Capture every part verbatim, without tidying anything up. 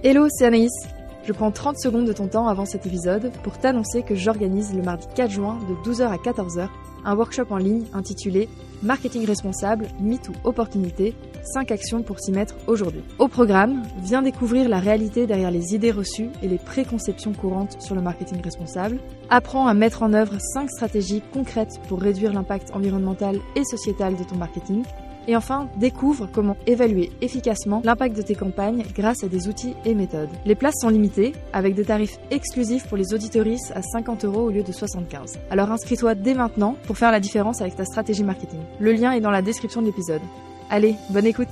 Hello, c'est Anaïs. Je prends trente secondes de ton temps avant cet épisode pour t'annoncer que j'organise le mardi quatre juin de douze heures à quatorze heures un workshop en ligne intitulé Marketing responsable, mythe ou opportunité, cinq actions pour s'y mettre aujourd'hui. Au programme, viens découvrir la réalité derrière les idées reçues et les préconceptions courantes sur le marketing responsable. Apprends à mettre en œuvre cinq stratégies concrètes pour réduire l'impact environnemental et sociétal de ton marketing. Et enfin, découvre comment évaluer efficacement l'impact de tes campagnes grâce à des outils et méthodes. Les places sont limitées, avec des tarifs exclusifs pour les auditoristes à cinquante euros au lieu de soixante-quinze. Alors inscris-toi dès maintenant pour faire la différence avec ta stratégie marketing. Le lien est dans la description de l'épisode. Allez, bonne écoute!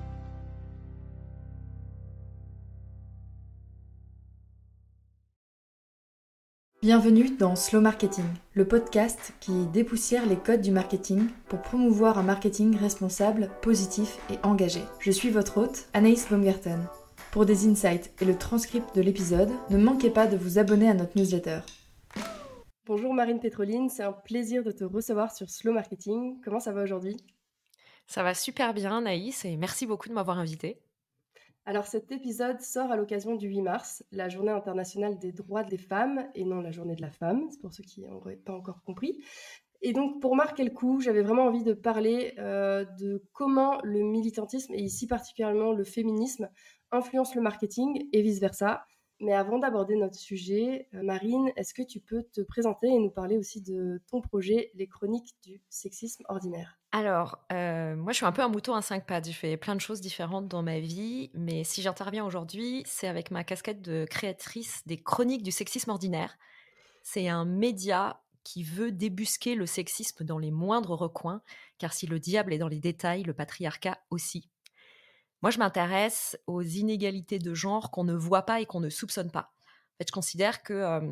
Bienvenue dans Slow Marketing, le podcast qui dépoussière les codes du marketing pour promouvoir un marketing responsable, positif et engagé. Je suis votre hôte, Anaïs Baumgarten. Pour des insights et le transcript de l'épisode, ne manquez pas de vous abonner à notre newsletter. Bonjour Marine Pétroline, c'est un plaisir de te recevoir sur Slow Marketing. Comment ça va aujourd'hui ? Ça va super bien Anaïs et merci beaucoup de m'avoir invitée. Alors cet épisode sort à l'occasion du huit mars, la journée internationale des droits des femmes et non la journée de la femme, c'est pour ceux qui n'auraient pas encore compris. Et donc pour marquer le coup, j'avais vraiment envie de parler euh, de comment le militantisme et ici particulièrement le féminisme influence le marketing et vice-versa. Mais avant d'aborder notre sujet, euh, Marine, est-ce que tu peux te présenter et nous parler aussi de ton projet, les chroniques du sexisme ordinaire ? Alors, euh, moi je suis un peu un mouton à cinq pattes, je fais plein de choses différentes dans ma vie, mais si j'interviens aujourd'hui, c'est avec ma casquette de créatrice des chroniques du sexisme ordinaire. C'est un média qui veut débusquer le sexisme dans les moindres recoins, car si le diable est dans les détails, le patriarcat aussi. Moi, je m'intéresse aux inégalités de genre qu'on ne voit pas et qu'on ne soupçonne pas. En fait, je considère que euh,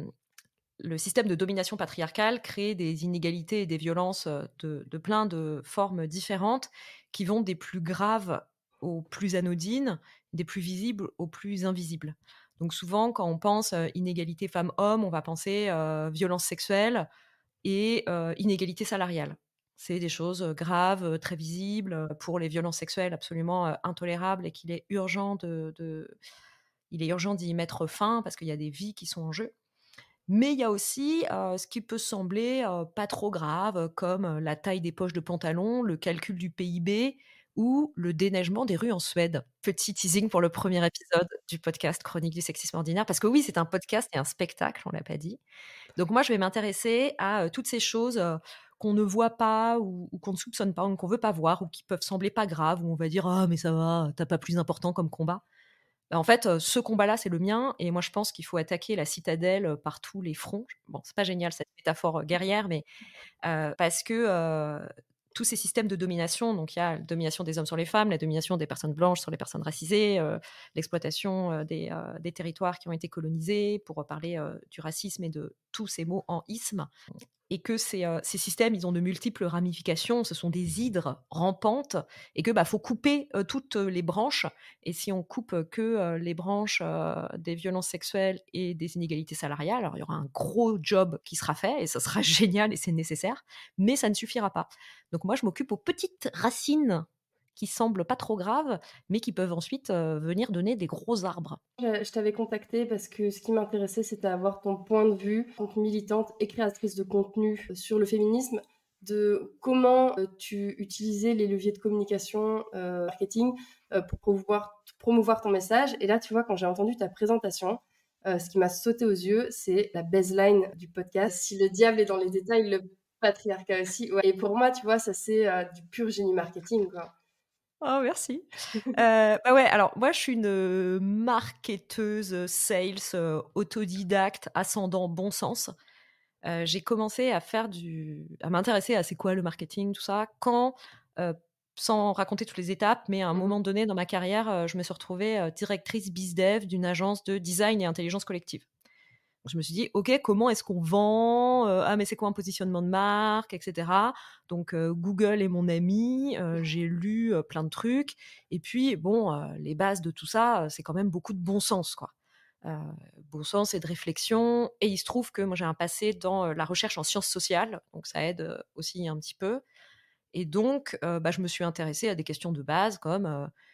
le système de domination patriarcale crée des inégalités et des violences de, de plein de formes différentes qui vont des plus graves aux plus anodines, des plus visibles aux plus invisibles. Donc souvent, quand on pense euh, inégalité femmes-hommes, on va penser euh, violence sexuelle et euh, inégalité salariale. C'est des choses graves, très visibles. Pour les violences sexuelles, absolument euh, intolérables et qu'il est urgent de, de, il est urgent d'y mettre fin parce qu'il y a des vies qui sont en jeu. Mais il y a aussi euh, ce qui peut sembler euh, pas trop grave, comme euh, la taille des poches de pantalon, le calcul du P I B ou le déneigement des rues en Suède. Petit teasing pour le premier épisode du podcast Chronique du sexisme ordinaire, parce que oui, c'est un podcast et un spectacle, on l'a pas dit. Donc moi, je vais m'intéresser à euh, toutes ces choses euh, qu'on ne voit pas ou, ou qu'on ne soupçonne pas ou qu'on veut pas voir ou qui peuvent sembler pas graves, où on va dire « Ah, mais ça va, t'as pas plus important comme combat ». En fait, ce combat-là, c'est le mien. Et moi, je pense qu'il faut attaquer la citadelle par tous les fronts. Bon, c'est pas génial, cette métaphore guerrière, mais euh, parce que euh, tous ces systèmes de domination, donc il y a la domination des hommes sur les femmes, la domination des personnes blanches sur les personnes racisées, euh, l'exploitation euh, des, euh, des territoires qui ont été colonisés, pour parler euh, du racisme et de tous ces mots en isme. Et que ces, euh, ces systèmes, ils ont de multiples ramifications, ce sont des hydres rampantes, et que bah, faut couper euh, toutes les branches. Et si on coupe que euh, les branches euh, des violences sexuelles et des inégalités salariales, alors il y aura un gros job qui sera fait, et ça sera génial et c'est nécessaire, mais ça ne suffira pas. Donc moi, je m'occupe aux petites racines qui semblent pas trop graves, mais qui peuvent ensuite euh, venir donner des gros arbres. Je, je t'avais contacté parce que ce qui m'intéressait, c'était avoir ton point de vue en tant que militante et créatrice de contenu sur le féminisme, de comment euh, tu utilisais les leviers de communication euh, marketing euh, pour promouvoir, promouvoir ton message. Et là, tu vois, quand j'ai entendu ta présentation, euh, ce qui m'a sauté aux yeux, c'est la baseline du podcast. Si le diable est dans les détails, le patriarcat aussi. Ouais. Et pour moi, tu vois, ça c'est euh, du pur génie marketing, quoi. Oh, merci. euh, bah ouais, alors moi, je suis une marketeuse, sales, euh, autodidacte, ascendant bon sens. Euh, j'ai commencé à faire du, à m'intéresser à c'est quoi le marketing, tout ça, quand, euh, sans raconter toutes les étapes, mais à un Mhm. moment donné dans ma carrière, euh, je me suis retrouvée euh, directrice BizDev d'une agence de design et intelligence collective. Je me suis dit, OK, comment est-ce qu'on vend euh, Ah, mais c'est quoi un positionnement de marque, et cetera. Donc, euh, Google est mon ami. Euh, j'ai lu euh, plein de trucs. Et puis, bon, euh, les bases de tout ça, euh, c'est quand même beaucoup de bon sens, quoi. Euh, bon sens et de réflexion. Et il se trouve que moi, j'ai un passé dans euh, la recherche en sciences sociales. Donc, ça aide euh, aussi un petit peu. Et donc, euh, bah, je me suis intéressée à des questions de base comme... Euh,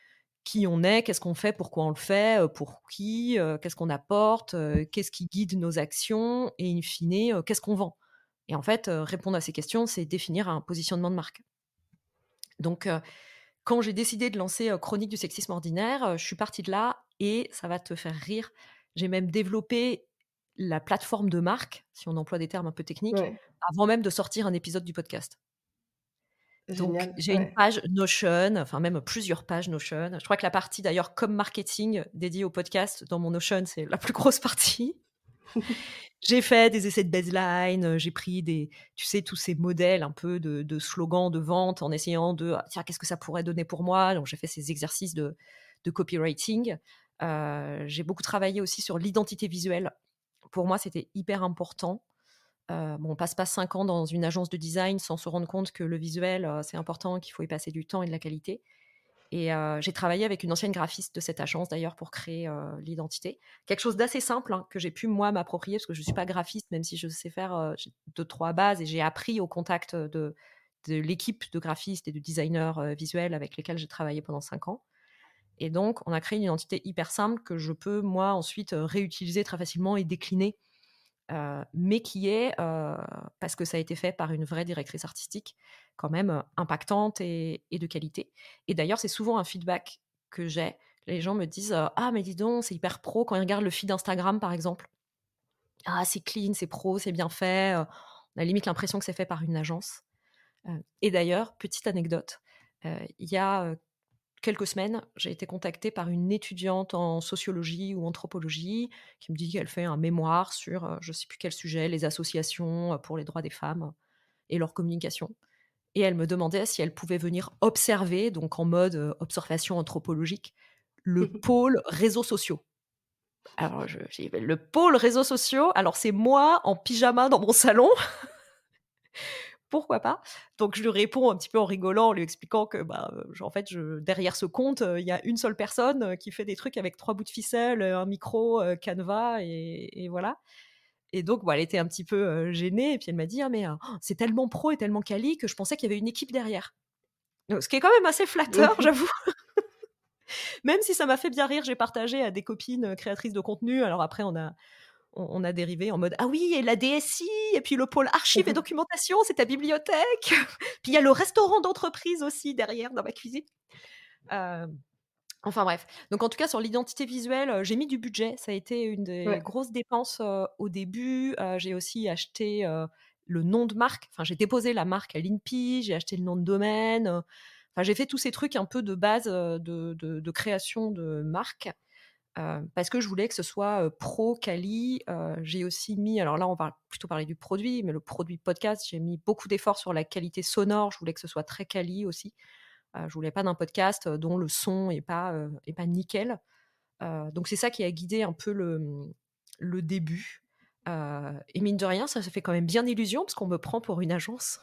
qui on est, qu'est-ce qu'on fait, pourquoi on le fait, euh, pour qui, euh, qu'est-ce qu'on apporte, euh, qu'est-ce qui guide nos actions et in fine, euh, qu'est-ce qu'on vend. Et en fait, euh, répondre à ces questions, c'est définir un positionnement de marque. Donc, euh, quand j'ai décidé de lancer euh, Chronique du sexisme ordinaire, euh, je suis partie de là et ça va te faire rire. J'ai même développé la plateforme de marque, si on emploie des termes un peu techniques, Ouais, avant même de sortir un épisode du podcast. Donc, génial. j'ai une Ouais. page Notion, enfin même plusieurs pages Notion. Je crois que la partie d'ailleurs comme marketing dédiée au podcast dans mon Notion, c'est la plus grosse partie. J'ai fait des essais de baseline, euh, j'ai pris des, tu sais, tous ces modèles un peu de, de slogans de vente en essayant de, ah, tiens, qu'est-ce que ça pourrait donner pour moi. Donc, j'ai fait ces exercices de, de copywriting. Euh, j'ai beaucoup travaillé aussi sur l'identité visuelle. Pour moi, c'était hyper important. Euh, bon, on passe pas cinq ans dans une agence de design sans se rendre compte que le visuel, euh, c'est important, qu'il faut y passer du temps et de la qualité. Et euh, j'ai travaillé avec une ancienne graphiste de cette agence d'ailleurs pour créer euh, l'identité. Quelque chose d'assez simple hein, que j'ai pu moi m'approprier parce que je ne suis pas graphiste, même si je sais faire euh, deux, trois bases et j'ai appris au contact de, de l'équipe de graphistes et de designers euh, visuels avec lesquels j'ai travaillé pendant cinq ans. Et donc, on a créé une identité hyper simple que je peux moi ensuite euh, réutiliser très facilement et décliner. Euh, mais qui est, euh, parce que ça a été fait par une vraie directrice artistique, quand même euh, impactante et, et de qualité. Et d'ailleurs, c'est souvent un feedback que j'ai. Les gens me disent euh, ah, mais dis donc, c'est hyper pro quand ils regardent le feed Instagram, par exemple. Ah, c'est clean, c'est pro, c'est bien fait. Euh, on a limite l'impression que c'est fait par une agence. Euh, et d'ailleurs, petite anecdote, euh, il y a euh, quelques semaines, j'ai été contactée par une étudiante en sociologie ou anthropologie qui me dit qu'elle fait un mémoire sur, euh, je ne sais plus quel sujet, les associations pour les droits des femmes et leur communication. Et elle me demandait si elle pouvait venir observer, donc en mode euh, observation anthropologique, le pôle réseaux sociaux. Alors, je, j'ai dit, le pôle réseaux sociaux, alors c'est moi en pyjama dans mon salon. Pourquoi pas? Donc je lui réponds un petit peu en rigolant, en lui expliquant que bah, euh, en fait, je, derrière ce compte, il euh, y a une seule personne euh, qui fait des trucs avec trois bouts de ficelle, un micro, euh, Canva, et, et voilà. Et donc, bon, elle était un petit peu euh, gênée, et puis elle m'a dit ah, mais euh, c'est tellement pro et tellement quali que je pensais qu'il y avait une équipe derrière. Donc, ce qui est quand même assez flatteur, j'avoue. Même si ça m'a fait bien rire, j'ai partagé à des copines créatrices de contenu. Alors après, on a, on a dérivé en mode ah oui, et la D S I, et puis le pôle archives et documentation, c'est ta bibliothèque. Puis il y a le restaurant d'entreprise aussi derrière dans ma cuisine. Euh, enfin bref. Donc en tout cas, sur l'identité visuelle, euh, j'ai mis du budget. Ça a été une des Ouais. grosses dépenses euh, au début. Euh, j'ai aussi acheté euh, le nom de marque. Enfin, j'ai déposé la marque à l'I N P I, j'ai acheté le nom de domaine. Euh, Enfin, j'ai fait tous ces trucs un peu de base euh, de, de, de création de marque. Euh, parce que je voulais que ce soit euh, pro, quali. Euh, j'ai aussi mis, alors là on va plutôt parler du produit, mais le produit podcast, j'ai mis beaucoup d'efforts sur la qualité sonore. Je voulais que ce soit très quali aussi. Euh, je voulais pas d'un podcast dont le son est pas euh, est pas nickel. Euh, donc c'est ça qui a guidé un peu le le début. Euh, et mine de rien, ça se fait quand même bien illusion parce qu'on me prend pour une agence.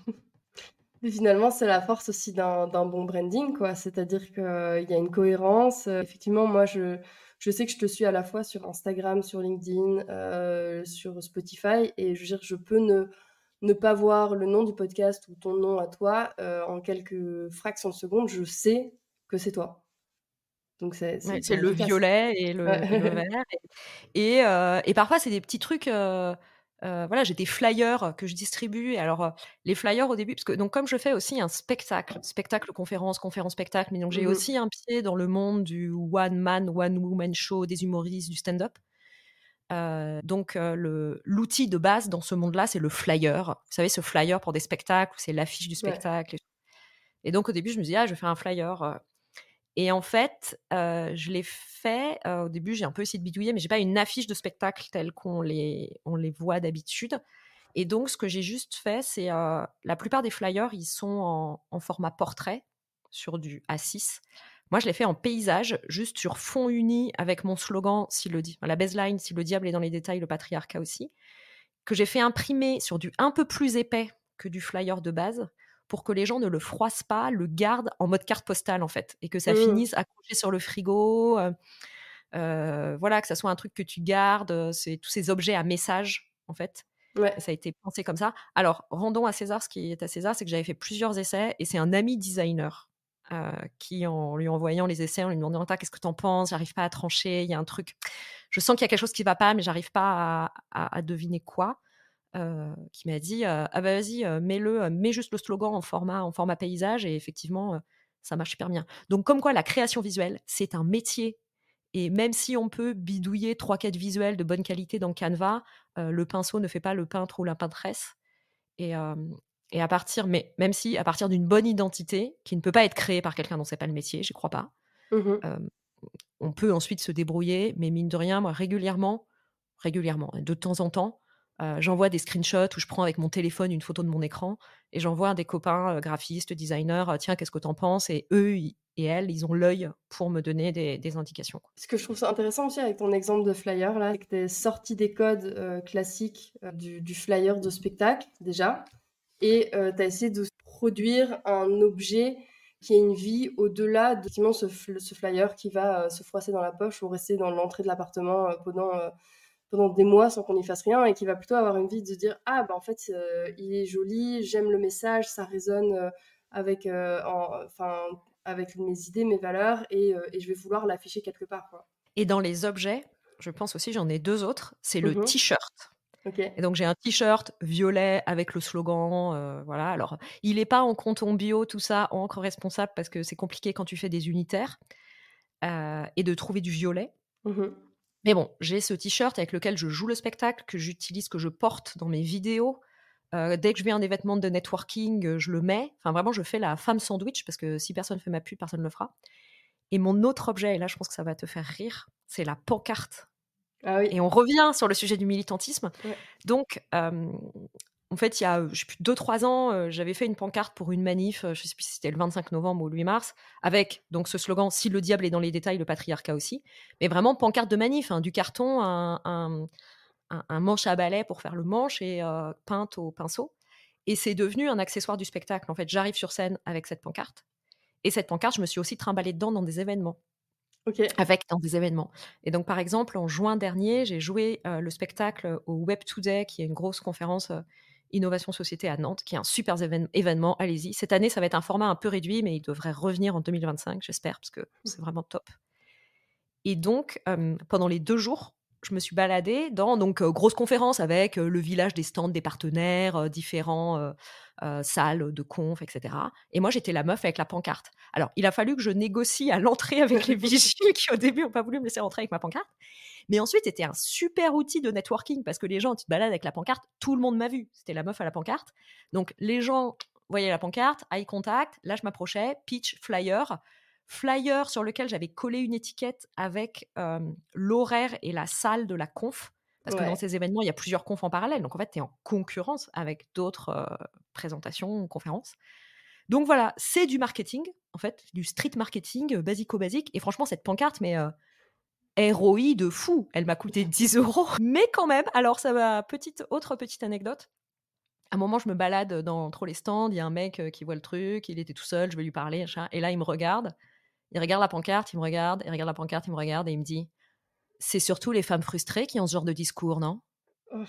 Et finalement, c'est la force aussi d'un d'un bon branding, quoi. C'est-à-dire qu'il y a une cohérence. Euh, effectivement, moi, je, je sais que je te suis à la fois sur Instagram, sur LinkedIn, euh, sur Spotify, et je veux dire, je peux ne, ne pas voir le nom du podcast ou ton nom à toi euh, en quelques fractions de secondes. Je sais que c'est toi. Donc, c'est c'est Ouais, c'est hyper le efficace. violet et le, et le Ouais. vert. Et, euh, et parfois, c'est des petits trucs. Euh, euh, voilà, j'ai des flyers que je distribue. Et alors, euh, les flyers au début, parce que donc comme je fais aussi un spectacle, spectacle, conférence, conférence, spectacle, mais donc j'ai Mhm. aussi un pied dans le monde du one man, one woman show, des humoristes, du stand-up. Euh, donc euh, le, l'outil de base dans ce monde-là, c'est le flyer. Vous savez, ce flyer pour des spectacles, où c'est l'affiche du Ouais. spectacle. Et donc au début, je me disais, ah, je vais faire un flyer. euh, Et en fait, euh, je l'ai fait. Euh, au début, j'ai un peu essayé de bidouiller, mais j'ai pas une affiche de spectacle telle qu'on les, on les voit d'habitude. Et donc, ce que j'ai juste fait, c'est euh, la plupart des flyers, ils sont en, en format portrait sur du A six. Moi, je l'ai fait en paysage, juste sur fond uni avec mon slogan, si le di- la baseline, si le diable est dans les détails, le patriarcat aussi, que j'ai fait imprimer sur du un peu plus épais que du flyer de base pour que les gens ne le froissent pas, le gardent en mode carte postale en fait, et que ça Mhm. finisse accroché sur le frigo, euh, euh, voilà, que ça soit un truc que tu gardes, euh, c'est tous ces objets à message en fait. Et Ouais. ça a été pensé comme ça. Alors, rendons à César ce qui est à César, c'est que j'avais fait plusieurs essais et c'est un ami designer euh, qui, en lui envoyant les essais, en lui demandant « Qu'est-ce que t'en penses ? J'arrive pas à trancher, il y a un truc. Je sens qu'il y a quelque chose qui va pas, mais j'arrive pas à, à- à deviner quoi. » Euh, qui m'a dit euh, ah bah vas-y euh, mets-le euh, mets juste le slogan en format en format paysage et effectivement euh, ça marche super bien. Donc comme quoi la création visuelle c'est un métier et même si on peut bidouiller trois quatre visuels de bonne qualité dans Canva, euh, le pinceau ne fait pas le peintre ou la peintresse et euh, et à partir mais même si à partir d'une bonne identité qui ne peut pas être créée par quelqu'un dont c'est pas le métier, j'y crois pas. Mmh. euh, on peut ensuite se débrouiller, mais mine de rien, moi, régulièrement, régulièrement, de temps en temps, euh, j'envoie des screenshots où je prends avec mon téléphone une photo de mon écran et j'envoie à des copains euh, graphistes, designers, euh, tiens, qu'est-ce que t'en penses? Et eux ils- et elles, ils ont l'œil pour me donner des, des indications. Quoi. Ce que je trouve ça intéressant aussi avec ton exemple de flyer là, c'est que tu es sorti des codes euh, classiques euh, du, du flyer de spectacle déjà, et tu as essayé de produire un objet qui a une vie au-delà de effectivement, ce, fl- ce flyer qui va euh, se froisser dans la poche ou rester dans l'entrée de l'appartement euh, pendant, euh, pendant des mois sans qu'on y fasse rien, et qui va plutôt avoir une vie de se dire ah bah en fait euh, il est joli, j'aime le message, ça résonne euh, avec, euh, en- enfin, avec mes idées, mes valeurs, et, euh, et je vais vouloir l'afficher quelque part, quoi. Et dans les objets, je pense aussi, j'en ai deux autres, c'est le Mhm. t-shirt. Ok. Et donc j'ai un t-shirt violet avec le slogan, euh, voilà. Alors il n'est pas en canton bio, tout ça, en encre responsable parce que c'est compliqué quand tu fais des unitaires euh, et de trouver du violet. Mhm. Mais bon, j'ai ce t-shirt avec lequel je joue le spectacle, que j'utilise, que je porte dans mes vidéos. Euh, dès que je vais à un événement de networking, euh, je le mets. Enfin, vraiment, je fais la femme sandwich parce que si personne fait ma pub, personne ne le fera. Et mon autre objet, et là, je pense que ça va te faire rire, c'est la pancarte. Ah oui. Et on revient sur le sujet du militantisme. Ouais. Donc, euh, en fait, il y a, je sais plus, deux trois ans, euh, j'avais fait une pancarte pour une manif, euh, je sais plus si c'était le vingt-cinq novembre ou le huit mars, avec donc ce slogan « Si le diable est dans les détails, le patriarcat aussi ». Mais vraiment pancarte de manif, hein, du carton, un, un, un, un manche à balai pour faire le manche et euh, peinte au pinceau. Et c'est devenu un accessoire du spectacle. En fait, j'arrive sur scène avec cette pancarte. Et cette pancarte, je me suis aussi trimballée dedans dans des événements. Ok. Avec dans des événements. Et donc, par exemple, en juin dernier, j'ai joué euh, le spectacle au Web Today, qui est une grosse conférence euh, Innovation Société à Nantes, qui est un super évén- événement. Allez-y. Cette année, ça va être un format un peu réduit, mais il devrait revenir en deux mille vingt-cinq, j'espère, parce que c'est vraiment top. Et donc, euh, pendant les deux jours, je me suis baladée dans donc euh, grosse conférence avec euh, le village des stands des partenaires, euh, différents euh, euh, salles de conf, et cetera. Et moi, j'étais la meuf avec la pancarte. Alors, il a fallu que je négocie à l'entrée avec les vigiles qui, au début, n'ont pas voulu me laisser rentrer avec ma pancarte. Mais ensuite, c'était un super outil de networking parce que les gens, tu te balades avec la pancarte, tout le monde m'a vu. C'était la meuf à la pancarte. Donc, les gens voyaient la pancarte, eye contact. Là, je m'approchais, pitch, flyer. Flyer sur lequel j'avais collé une étiquette avec euh, l'horaire et la salle de la conf. Parce que dans Ouais. ces événements, il y a plusieurs confs en parallèle. Donc, en fait, tu es en concurrence avec d'autres euh, présentations ou conférences. Donc, voilà, c'est du marketing, en fait, du street marketing euh, basico-basique. Et franchement, cette pancarte, mais euh, R O I de fou. Elle m'a coûté dix euros. Mais quand même, alors, ça va, petite, autre petite anecdote. À un moment, je me balade dans, entre les stands. Il y a un mec euh, qui voit le truc. Il était tout seul. Je vais lui parler. Machin, et là, il me regarde. Il regarde la pancarte, il me regarde, il regarde la pancarte, il me regarde et il me dit « C'est surtout les femmes frustrées qui ont ce genre de discours, non ?» Oh.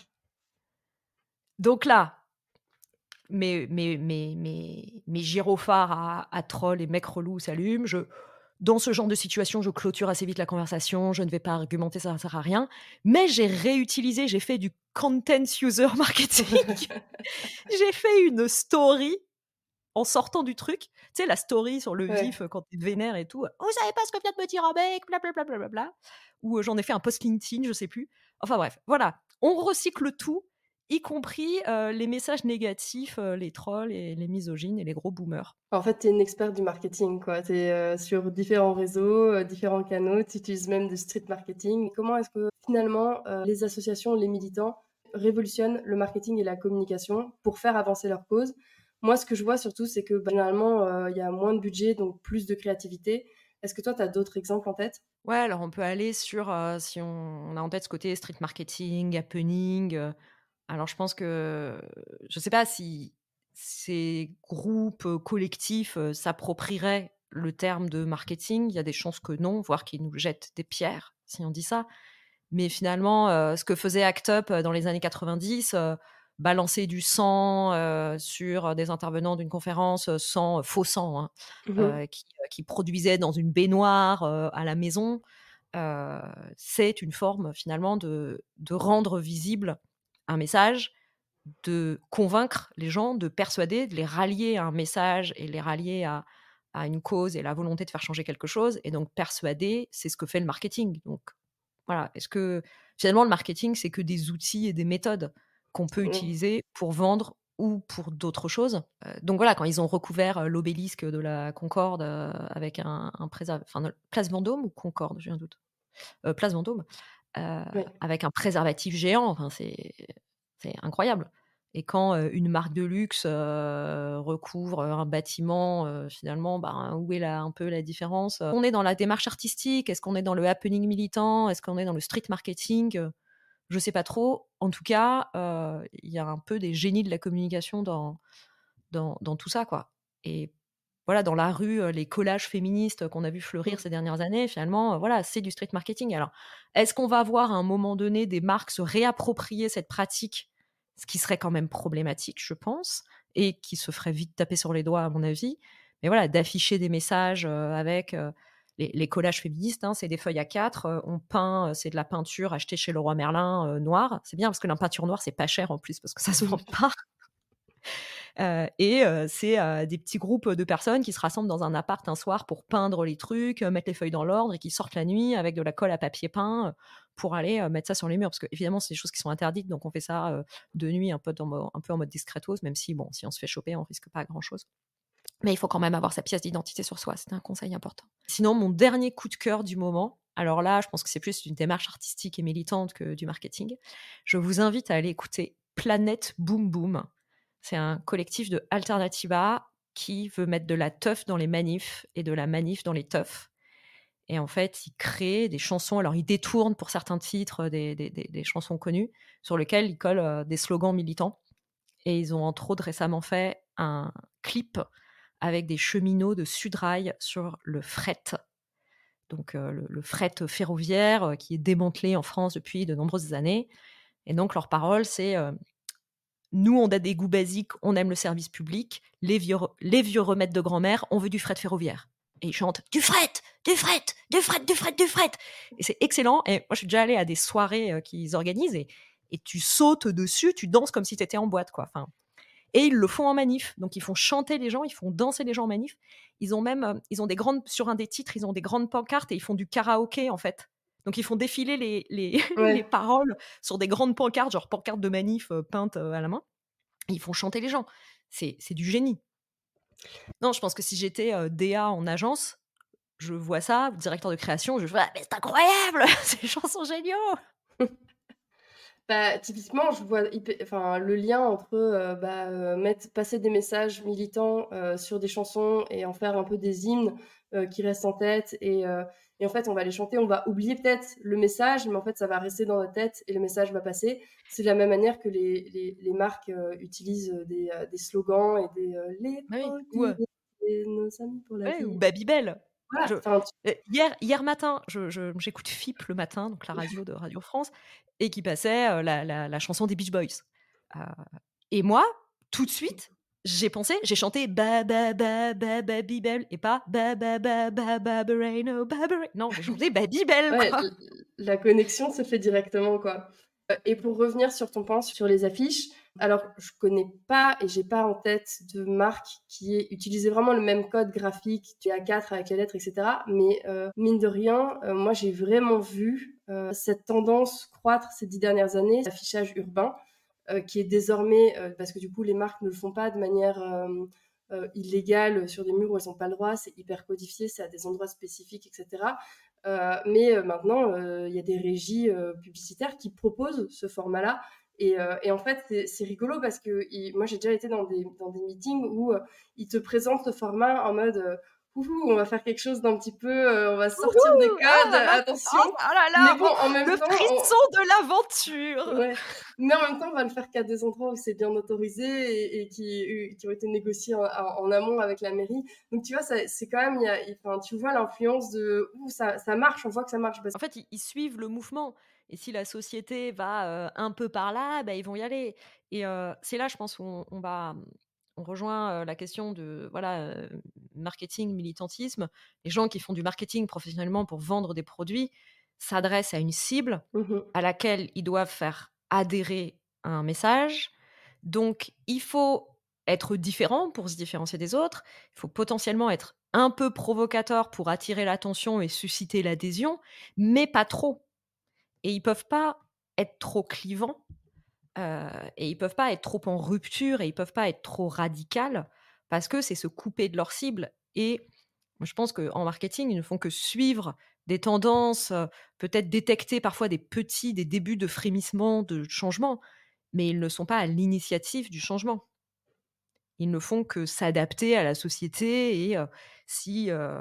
Donc là, mes, mes, mes, mes, mes gyrophares à, à troll et mecs relous s'allument. Je, dans ce genre de situation, je clôture assez vite la conversation. Je ne vais pas argumenter, ça ne sert à rien. Mais j'ai réutilisé, j'ai fait du content user marketing. J'ai fait une story en sortant du truc, tu sais, la story sur le Ouais. vif quand t'es vénère et tout. Vous savez pas ce que vient de me dire un mec, blablabla. Bla, bla, bla. Ou euh, j'en ai fait un post LinkedIn, je sais plus. Enfin bref, voilà. On recycle tout, y compris euh, les messages négatifs, euh, les trolls et les misogynes et les gros boomers. En fait, tu es une experte du marketing, quoi. Tu es sur différents réseaux, euh, différents canaux, tu utilises même du street marketing. Comment est-ce que finalement euh, les associations, les militants révolutionnent le marketing et la communication pour faire avancer leur cause? Moi, ce que je vois surtout, c'est que bah, généralement, euh, il y a moins de budget, donc plus de créativité. Est-ce que toi, tu as d'autres exemples en tête? Ouais, alors on peut aller sur, euh, si on, on a en tête ce côté street marketing, happening. euh, alors je pense que, je sais pas si ces groupes euh, collectifs euh, s'approprieraient le terme de marketing. Il y a des chances que non, voire qu'ils nous jettent des pierres si on dit ça. Mais finalement, euh, ce que faisait Act Up euh, dans les années quatre-vingt-dix, euh, balancer du sang euh, sur des intervenants d'une conférence, euh, sang, euh, faux sang, hein, Mmh euh, qui, qui produisaient dans une baignoire euh, à la maison. Euh, c'est une forme finalement de, de rendre visible un message, de convaincre les gens, de persuader, de les rallier à un message et les rallier à, à une cause et la volonté de faire changer quelque chose. Et donc persuader, c'est ce que fait le marketing. Donc voilà, est-ce que finalement le marketing, c'est que des outils et des méthodes qu'on peut Mmh. utiliser pour vendre ou pour d'autres choses. Euh, donc voilà, quand ils ont recouvert euh, l'obélisque de la Concorde euh, avec un, un préservatif, enfin, non, Place Vendôme ou Concorde, j'ai un doute. Euh, Place Vendôme, euh, Ouais. avec un préservatif géant, enfin, c'est, c'est incroyable. Et quand euh, une marque de luxe euh, recouvre un bâtiment, euh, finalement, bah, où est là un peu la différence? On est dans la démarche artistique? Est-ce qu'on est dans le happening militant? Est-ce qu'on est dans le street marketing? Je sais pas trop. En tout cas, euh, il y a un peu des génies de la communication dans, dans, dans tout ça, quoi. Et voilà, dans la rue, euh, les collages féministes qu'on a vu fleurir Mmh. ces dernières années, finalement, euh, voilà, c'est du street marketing. Alors, est-ce qu'on va voir à un moment donné des marques se réapproprier cette pratique, ce qui serait quand même problématique, je pense, et qui se ferait vite taper sur les doigts, à mon avis. Mais voilà, d'afficher des messages euh, avec euh, les, les collages féministes, hein, c'est des feuilles A quatre, euh, on peint, euh, c'est de la peinture achetée chez Leroy Merlin euh, noire. C'est bien parce que la peinture noire, c'est pas cher en plus, parce que ça se vend pas. Euh, et euh, c'est euh, des petits groupes de personnes qui se rassemblent dans un appart un soir pour peindre les trucs, euh, mettre les feuilles dans l'ordre et qui sortent la nuit avec de la colle à papier peint euh, pour aller euh, mettre ça sur les murs. Parce que évidemment, c'est des choses qui sont interdites, donc on fait ça euh, de nuit un peu, dans, un peu en mode discretos, même si, bon, si on se fait choper, on risque pas grand-chose. Mais il faut quand même avoir sa pièce d'identité sur soi, c'est un conseil important. Sinon, mon dernier coup de cœur du moment, alors là, je pense que c'est plus une démarche artistique et militante que du marketing. Je vous invite à aller écouter Planète Boom Boom. C'est un collectif de Alternativa qui veut mettre de la teuf dans les manifs et de la manif dans les teufs. Et en fait, ils créent des chansons. Alors, ils détournent pour certains titres des, des, des, des chansons connues sur lesquelles ils collent euh, des slogans militants. Et ils ont entre autres récemment fait un clip avec des cheminots de Sudrail sur le fret. Donc, euh, le, le fret ferroviaire euh, qui est démantelé en France depuis de nombreuses années. Et donc, leur parole, c'est euh, nous, on a des goûts basiques, on aime le service public. Les vieux, les vieux remèdes de grand-mère, on veut du fret ferroviaire. Et ils chantent du fret, du fret, du fret, du fret, du fret. Et c'est excellent. Et moi, je suis déjà allée à des soirées euh, qu'ils organisent et, et tu sautes dessus, tu danses comme si tu étais en boîte, quoi. Enfin, et ils le font en manif. Donc, ils font chanter les gens, ils font danser les gens en manif. Ils ont même, euh, ils ont des grandes, sur un des titres, ils ont des grandes pancartes et ils font du karaoké, en fait. Donc, ils font défiler les, les, Ouais. les paroles sur des grandes pancartes, genre pancartes de manif euh, peintes euh, à la main. Et ils font chanter les gens. C'est, c'est du génie. Non, je pense que si j'étais euh, D A en agence, je vois ça, directeur de création, je fais ah, mais c'est incroyable, ces gens sont géniaux. Bah, typiquement, je vois hyper- enfin, le lien entre euh, bah, euh, mettre, passer des messages militants euh, sur des chansons et en faire un peu des hymnes euh, qui restent en tête. Et, euh, et en fait, on va les chanter, on va oublier peut-être le message, mais en fait, ça va rester dans notre tête et le message va passer. C'est de la même manière que les, les, les marques euh, utilisent des, euh, des slogans et des euh, les Bah oui, ou, euh, produits et nos amis pour la ouais, ou vie. Babybel. Voilà. Je, Enfin, tu- euh, hier, hier matin, je, je- j'écoute F I P le matin, donc la radio de Radio France, et qui passait euh, la, la- la chanson des Beach Boys. Euh, et moi, tout de suite, j'ai pensé, j'ai chanté ba ba ba ba Babybel et pas ba ba ba ba Babareno Babare. Non, j'ai chanté Babybel, Ouais, quoi. l- la connexion se fait directement, quoi. Euh, Et pour revenir sur ton point sur les affiches, alors je connais pas et j'ai pas en tête de marque qui ait utilisé vraiment le même code graphique du A quatre avec les lettres, et cetera. Mais euh, mine de rien, euh, moi j'ai vraiment vu euh, cette tendance croître ces dix dernières années, l'affichage urbain, euh, qui est désormais, euh, parce que du coup les marques ne le font pas de manière euh, euh, illégale sur des murs où elles n'ont pas le droit, c'est hyper codifié, c'est à des endroits spécifiques, et cetera. Euh, mais euh, maintenant, euh, il y a des régies euh, publicitaires qui proposent ce format-là. Et, euh, et en fait, c'est, c'est rigolo parce que il, moi, j'ai déjà été dans des, dans des meetings où euh, ils te présentent ce format en mode euh, ouhou, on va faire quelque chose d'un petit peu, heu, on va sortir des Ouhou! Ah codes, là là! attention. Oh oh là là! Mais bon, Oh, en même le temps, on frisson de l'aventure! ouais, mais en même temps, on va le faire qu'à des endroits où c'est bien autorisé et et qui u qui ont été négociés en en en amont avec la mairie. Donc tu vois, ça c'est quand même il y a enfin, tu vois l'influence de: «Ouh, ça ça marche», on voit que ça marche parce En fait, ils ils suivent le mouvement et si la société va, heu, un peu par là, bah, ils vont y aller et heu, c'est là, je pense, où on on va, mmh, on rejoint, heu, la question de, voilà, heu, marketing, militantisme. Les gens qui font du marketing professionnellement pour vendre des produits s'adressent à une cible Mmh. à laquelle ils doivent faire adhérer à un message. Donc il faut être différent pour se différencier des autres. Il faut potentiellement être un peu provocateur pour attirer l'attention et susciter l'adhésion, mais pas trop. Et ils peuvent pas être trop clivants, heu et ils peuvent pas être trop en rupture et ils peuvent pas être trop radical parce que c'est se couper de leur cible et moi je pense qu'en marketing, ils ne font que suivre des tendances, heu, peut-être détecter parfois des petits des débuts de frémissements de changement, mais ils ne sont pas à l'initiative du changement. Ils ne font que s'adapter à la société et heu, si, heu,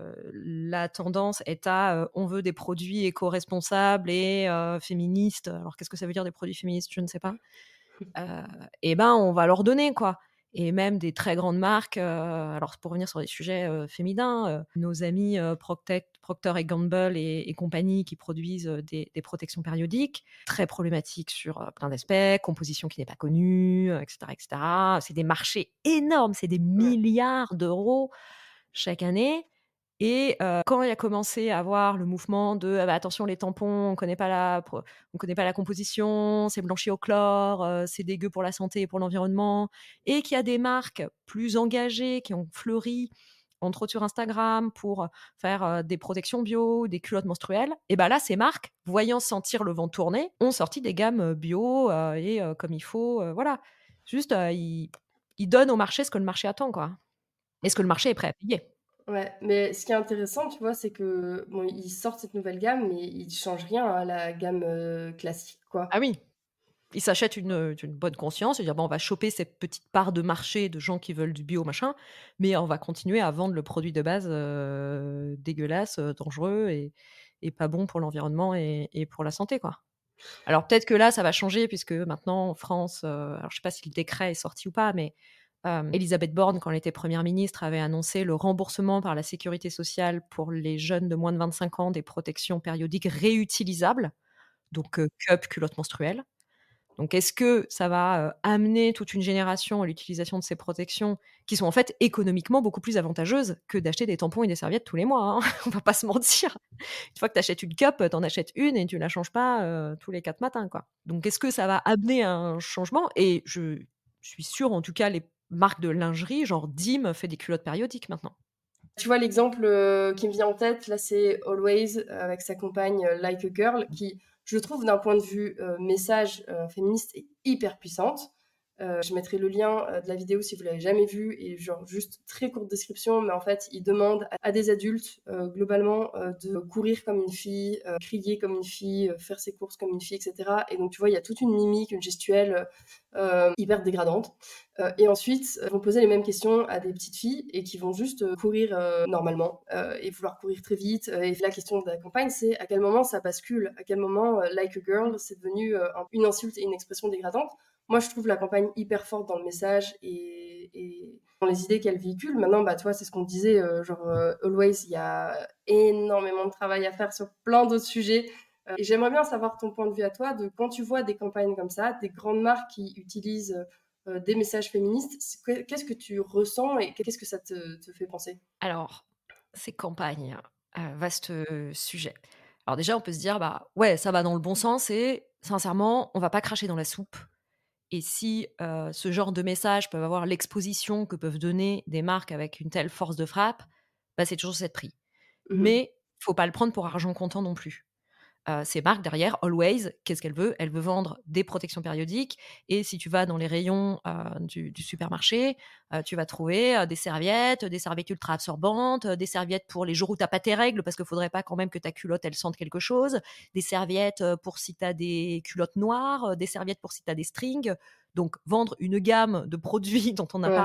la tendance est à, heu, on veut des produits éco-responsables et heu, féministes, alors qu'est-ce que ça veut dire des produits féministes? Je ne sais pas. Heu et ben, on va leur donner, quoi et même des très grandes marques, heu, alors pour revenir sur des sujets, heu, féminins, heu, nos amis, heu, Proctet Procter et Gamble et et compagnie qui produisent, heu, des des protections périodiques, très problématiques sur, heu, plein d'aspects, composition qui n'est pas connue, heu et cetera et cetera. C'est des marchés énormes, c'est des Ouais. milliards d'euros chaque année et heu, quand il a commencé à avoir le mouvement de: «Ah bah, attention les tampons, on connaît pas la pro on connaît pas la composition, c'est blanchi au chlore, heu, c'est dégueu pour la santé et pour l'environnement» et qu'il y a des marques plus engagées qui ont fleuri, entre autres sur Instagram, pour faire, heu, des protections bio, des culottes menstruelles et bah, là, ces marques, voyant sentir le vent tourner, ont sorti des gammes, heu, bio, heu et heu, comme il faut, heu, voilà. Juste, heu, ils ils donnent au marché ce que le marché attend, quoi et ce que le marché est prêt à payer. Ouais, mais ce qui est intéressant, tu vois, c'est que, bon, ils sortent cette nouvelle gamme, mais ils changent rien à la gamme, heu, classique, Ah quoi. oui! Ils s'achètent une, heu, une bonne conscience et dire: «Bon, on va choper cette petite part de marché de gens qui veulent du bio, machin, mais on va continuer à vendre le produit de base, heu, dégueulasse, heu, dangereux et et pas bon pour l'environnement et et pour la santé, quoi». Alors peut-être que là, ça va changer puisque maintenant en France, heu, alors je sais pas si le décret est sorti ou pas, mais, hem, Élisabeth Borne, quand elle était première ministre, avait annoncé le remboursement par la sécurité sociale pour les jeunes de moins de vingt-cinq ans des protections périodiques réutilisables, donc heu, cup, culotte menstruelle. Donc est-ce que ça va, heu, amener toute une génération à l'utilisation de ces protections qui sont en fait économiquement beaucoup plus avantageuses que d'acheter des tampons et des serviettes tous les mois, hein? On va pas se mentir. Une fois que tu achètes une cup, tu en achètes une et tu la changes pas, heu, tous les quatre matins, quoi. Donc est-ce que ça va amener un changement? Et je suis sûre, en tout cas, les marques de lingerie, genre D I M fait des culottes périodiques maintenant. Tu vois l'exemple, heu, qui me vient en tête, là, c'est Always, heu, avec sa compagne, heu, Like a Girl, qui, je trouve, d'un point de vue, heu, message, heu, féministe, est hyper puissante. Heu, je mettrai le lien, heu, de la vidéo si vous l'avez jamais vue et genre juste très courte description, mais en fait, ils demandent à à des adultes, heu, globalement, heu, de courir comme une fille, heu, crier comme une fille, heu, faire ses courses comme une fille et cetera et donc tu vois, il y a toute une mimique, une gestuelle, heu, heu, hyper dégradante. Heu et ensuite, euh, vont poser les mêmes questions à des petites filles et qui vont juste, heu, courir, heu, normalement, heu et vouloir courir très vite, heu et la question de la campagne, c'est à quel moment ça bascule? À quel moment, heu, like a girl, c'est devenu, heu, un une insulte et une expression dégradante? Moi, je trouve la campagne hyper forte dans le message et et dans les idées qu'elle véhicule. Maintenant, bah, tu vois, c'est ce qu'on disait, heu, genre, heu, Always, il y a énormément de travail à faire sur plein d'autres sujets, heu et j'aimerais bien savoir ton point de vue à toi de quand tu vois des campagnes comme ça, des grandes marques qui utilisent, heu, des messages féministes, c'est que qu'est-ce que tu ressens et qu'est-ce que ça te te fait penser? Alors, ces campagnes, heu, vaste, heu, sujet. Alors déjà, on peut se dire: «Bah, ouais, ça va dans le bon sens et sincèrement, on va pas cracher dans la soupe». Et si, heu, ce genre de messages peuvent avoir l'exposition que peuvent donner des marques avec une telle force de frappe, bah, c'est toujours cette prix. Mmh. Mais faut pas le prendre pour argent comptant non plus. Heu, ces marques derrière, Always, qu'est-ce qu'elle veut? Elle veut vendre des protections périodiques et si tu vas dans les rayons, heu, du du supermarché, heu, tu vas trouver, heu, des serviettes, des serviettes ultra absorbantes, heu, des serviettes pour les jours où tu as pas tes règles parce qu'il faudrait pas quand même que ta culotte, elle sente quelque chose, des serviettes, heu, pour si tu as des culottes noires, heu, des serviettes pour si tu as des strings. Donc vendre une gamme de produits dont on n'a pas Ouais.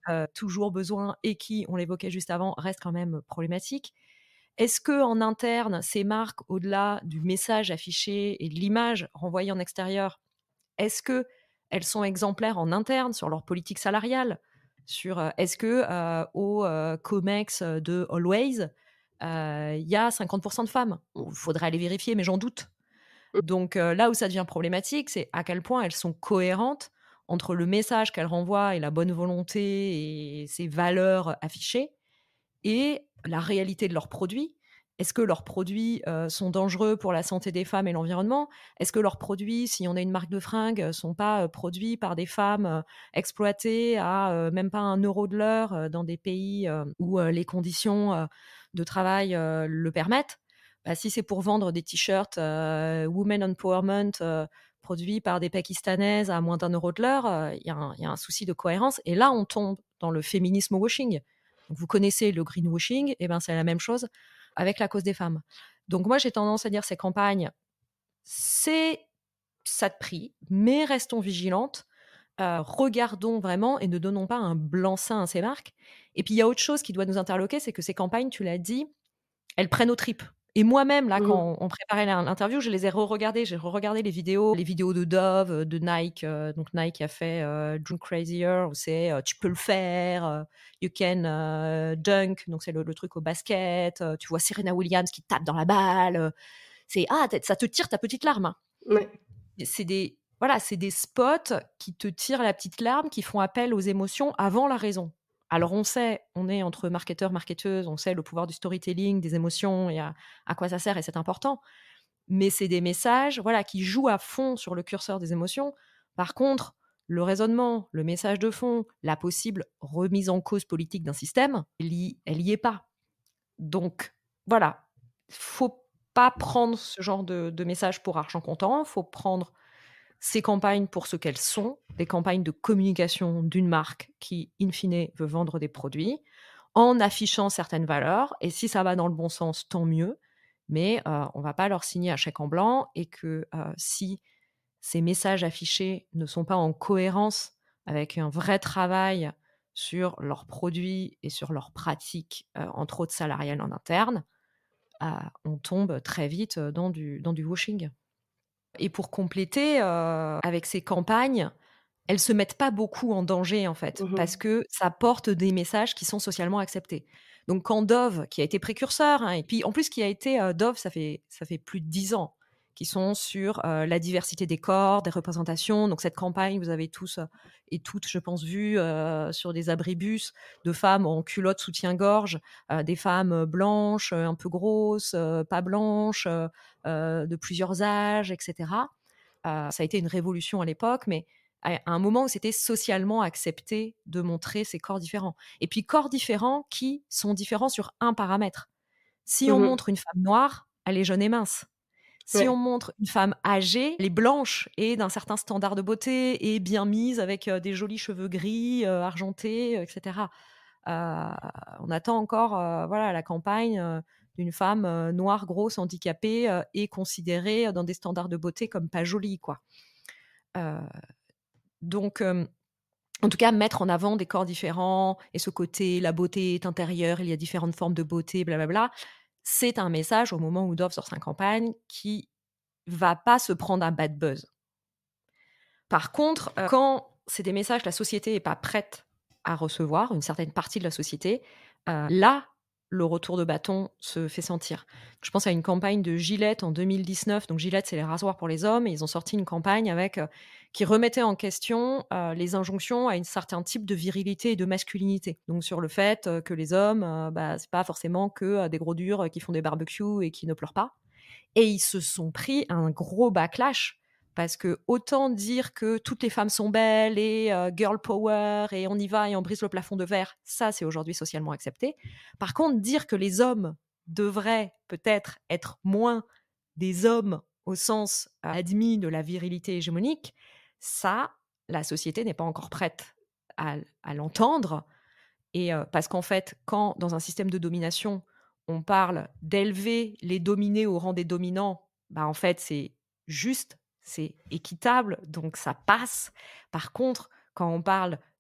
euh, toujours besoin et qui, on l'évoquait juste avant, reste quand même problématique. Est-ce qu'en interne, ces marques, au-delà du message affiché et de l'image renvoyée en extérieur, est-ce qu'elles sont exemplaires en interne sur leur politique salariale, sur, euh, est-ce que euh, au euh, COMEX de Always, il euh, y a cinquante pour cent de femmes? Il faudrait aller vérifier, mais j'en doute. Donc euh, là où ça devient problématique, c'est à quel point elles sont cohérentes entre le message qu'elles renvoient et la bonne volonté et ces valeurs affichées et la réalité de leurs produits. Est-ce que leurs produits euh, sont dangereux pour la santé des femmes et l'environnement? Est-ce que leurs produits, si on a une marque de fringues, ne sont pas euh, produits par des femmes euh, exploitées à euh, même pas un euro de l'heure euh, dans des pays euh, où euh, les conditions euh, de travail euh, le permettent? Bah, si c'est pour vendre des t-shirts euh, Women Empowerment euh, produits par des Pakistanaises à moins d'un euro de l'heure, il euh, y, y a un souci de cohérence. Et là, on tombe dans le féminisme washing. Donc, vous connaissez le greenwashing, et ben c'est la même chose avec la cause des femmes. Donc moi, j'ai tendance à dire ces campagnes, c'est ça de prix, mais restons vigilantes, euh, regardons vraiment et ne donnons pas un blanc-seing à ces marques. Et puis il y a autre chose qui doit nous interloquer, c'est que ces campagnes, tu l'as dit, elles prennent aux tripes. Et moi-même, là, Mmh. quand on préparait l'interview, je les ai re-regardées. J'ai re-regardé les vidéos, les vidéos de Dove, de Nike. Euh, donc Nike a fait euh, Drunk Crazier, où c'est euh, tu peux le faire, euh, you can euh, dunk, donc c'est le, le truc au basket. Euh, tu vois Serena Williams qui tape dans la balle. Euh, c'est ah, ça te tire ta petite larme. Hein. Ouais. C'est des voilà, c'est des spots qui te tirent la petite larme, qui font appel aux émotions avant la raison. Alors on sait, on est entre marketeurs, marketeuses, on sait le pouvoir du storytelling, des émotions et à, à quoi ça sert et c'est important. Mais c'est des messages voilà, qui jouent à fond sur le curseur des émotions. Par contre, le raisonnement, le message de fond, la possible remise en cause politique d'un système, elle y, elle y est pas. Donc voilà, faut pas prendre ce genre de, de message pour argent comptant, faut prendre ces campagnes pour ce qu'elles sont, des campagnes de communication d'une marque qui, in fine, veut vendre des produits, en affichant certaines valeurs. Et si ça va dans le bon sens, tant mieux. Mais euh, on ne va pas leur signer un chèque en blanc et que euh, si ces messages affichés ne sont pas en cohérence avec un vrai travail sur leurs produits et sur leurs pratiques, euh, entre autres salariales en interne, euh, on tombe très vite dans du, dans du washing. Et pour compléter, euh, avec ces campagnes, elles se mettent pas beaucoup en danger, en fait, Mmh. parce que ça porte des messages qui sont socialement acceptés. Donc quand Dove, qui a été précurseur, hein, et puis en plus qui a été euh, Dove, ça fait, ça fait plus de dix ans, qui sont sur euh, la diversité des corps, des représentations. Donc cette campagne, vous avez tous euh, et toutes, je pense, vu euh, sur des abribus de femmes en culotte soutien-gorge, euh, des femmes blanches, euh, un peu grosses, euh, pas blanches, euh, euh, de plusieurs âges, et cetera. Euh, ça a été une révolution à l'époque, mais à un moment où c'était socialement accepté de montrer ces corps différents. Et puis corps différents qui sont différents sur un paramètre. Si on Mmh. montre une femme noire, elle est jeune et mince. Si Ouais. on montre une femme âgée, elle est blanche et d'un certain standard de beauté et bien mise avec euh, des jolis cheveux gris, euh, argentés, euh, et cetera. Euh, on attend encore euh, voilà, la campagne euh, d'une femme euh, noire, grosse, handicapée euh, et considérée euh, dans des standards de beauté comme pas jolie, quoi. Euh, donc, euh, en tout cas, mettre en avant des corps différents et ce côté, la beauté est intérieure, il y a différentes formes de beauté, blablabla, c'est un message au moment où Dove sort sa campagne qui va pas se prendre un bad buzz. Par contre, euh, quand c'est des messages que la société n'est pas prête à recevoir, une certaine partie de la société, euh, là, le retour de bâton se fait sentir. Je pense à une campagne de Gillette en deux mille dix-neuf. Donc Gillette, c'est les rasoirs pour les hommes. Et ils ont sorti une campagne avec, euh, qui remettait en question euh, les injonctions à un certain type de virilité et de masculinité. Donc sur le fait euh, que les hommes, euh, bah, c'est pas forcément que euh, des gros durs qui font des barbecues et qui ne pleurent pas. Et ils se sont pris un gros backlash. Parce que autant dire que toutes les femmes sont belles et euh, girl power et on y va et on brise le plafond de verre, ça c'est aujourd'hui socialement accepté. Par contre, dire que les hommes devraient peut-être être moins des hommes au sens euh, admis de la virilité hégémonique, ça, la société n'est pas encore prête à, à l'entendre. Et euh, parce qu'en fait, quand dans un système de domination, on parle d'élever les dominés au rang des dominants, bah en fait, c'est juste, c'est équitable, donc ça passe. Par contre, quand on parle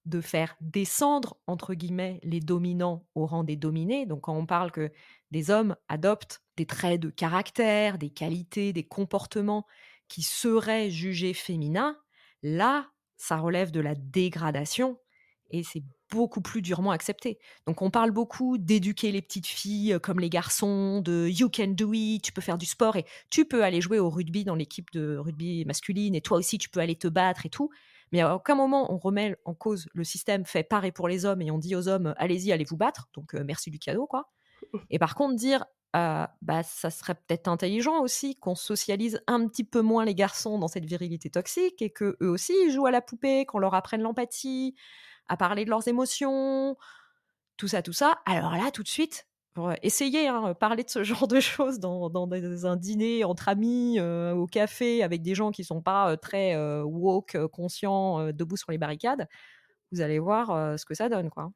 de faire descendre, entre guillemets, les dominants au rang des dominés. Donc quand on parle que des hommes adoptent des traits de caractère, des qualités, des comportements qui seraient jugés féminins, là, ça relève de la dégradation et c'est beaucoup plus durement accepté. Donc on parle beaucoup d'éduquer les petites filles comme les garçons, de you can do it, tu peux faire du sport et tu peux aller jouer au rugby dans l'équipe de rugby masculine et toi aussi tu peux aller te battre et tout. Mais à aucun moment on remet en cause le système fait par et pour les hommes et on dit aux hommes allez-y, allez vous battre, donc euh, merci du cadeau quoi. Et par contre dire euh, bah ça serait peut-être intelligent aussi qu'on socialise un petit peu moins les garçons dans cette virilité toxique et que eux aussi ils jouent à la poupée, qu'on leur apprenne l'empathie, à parler de leurs émotions, tout ça, tout ça. Alors là, tout de suite, pour essayer, hein, parler de ce genre de choses dans, dans des- un dîner entre amis, euh, au café, avec des gens qui sont pas euh, très euh, woke, euh, conscients, euh, debout sur les barricades, vous allez voir euh, ce que ça donne, quoi.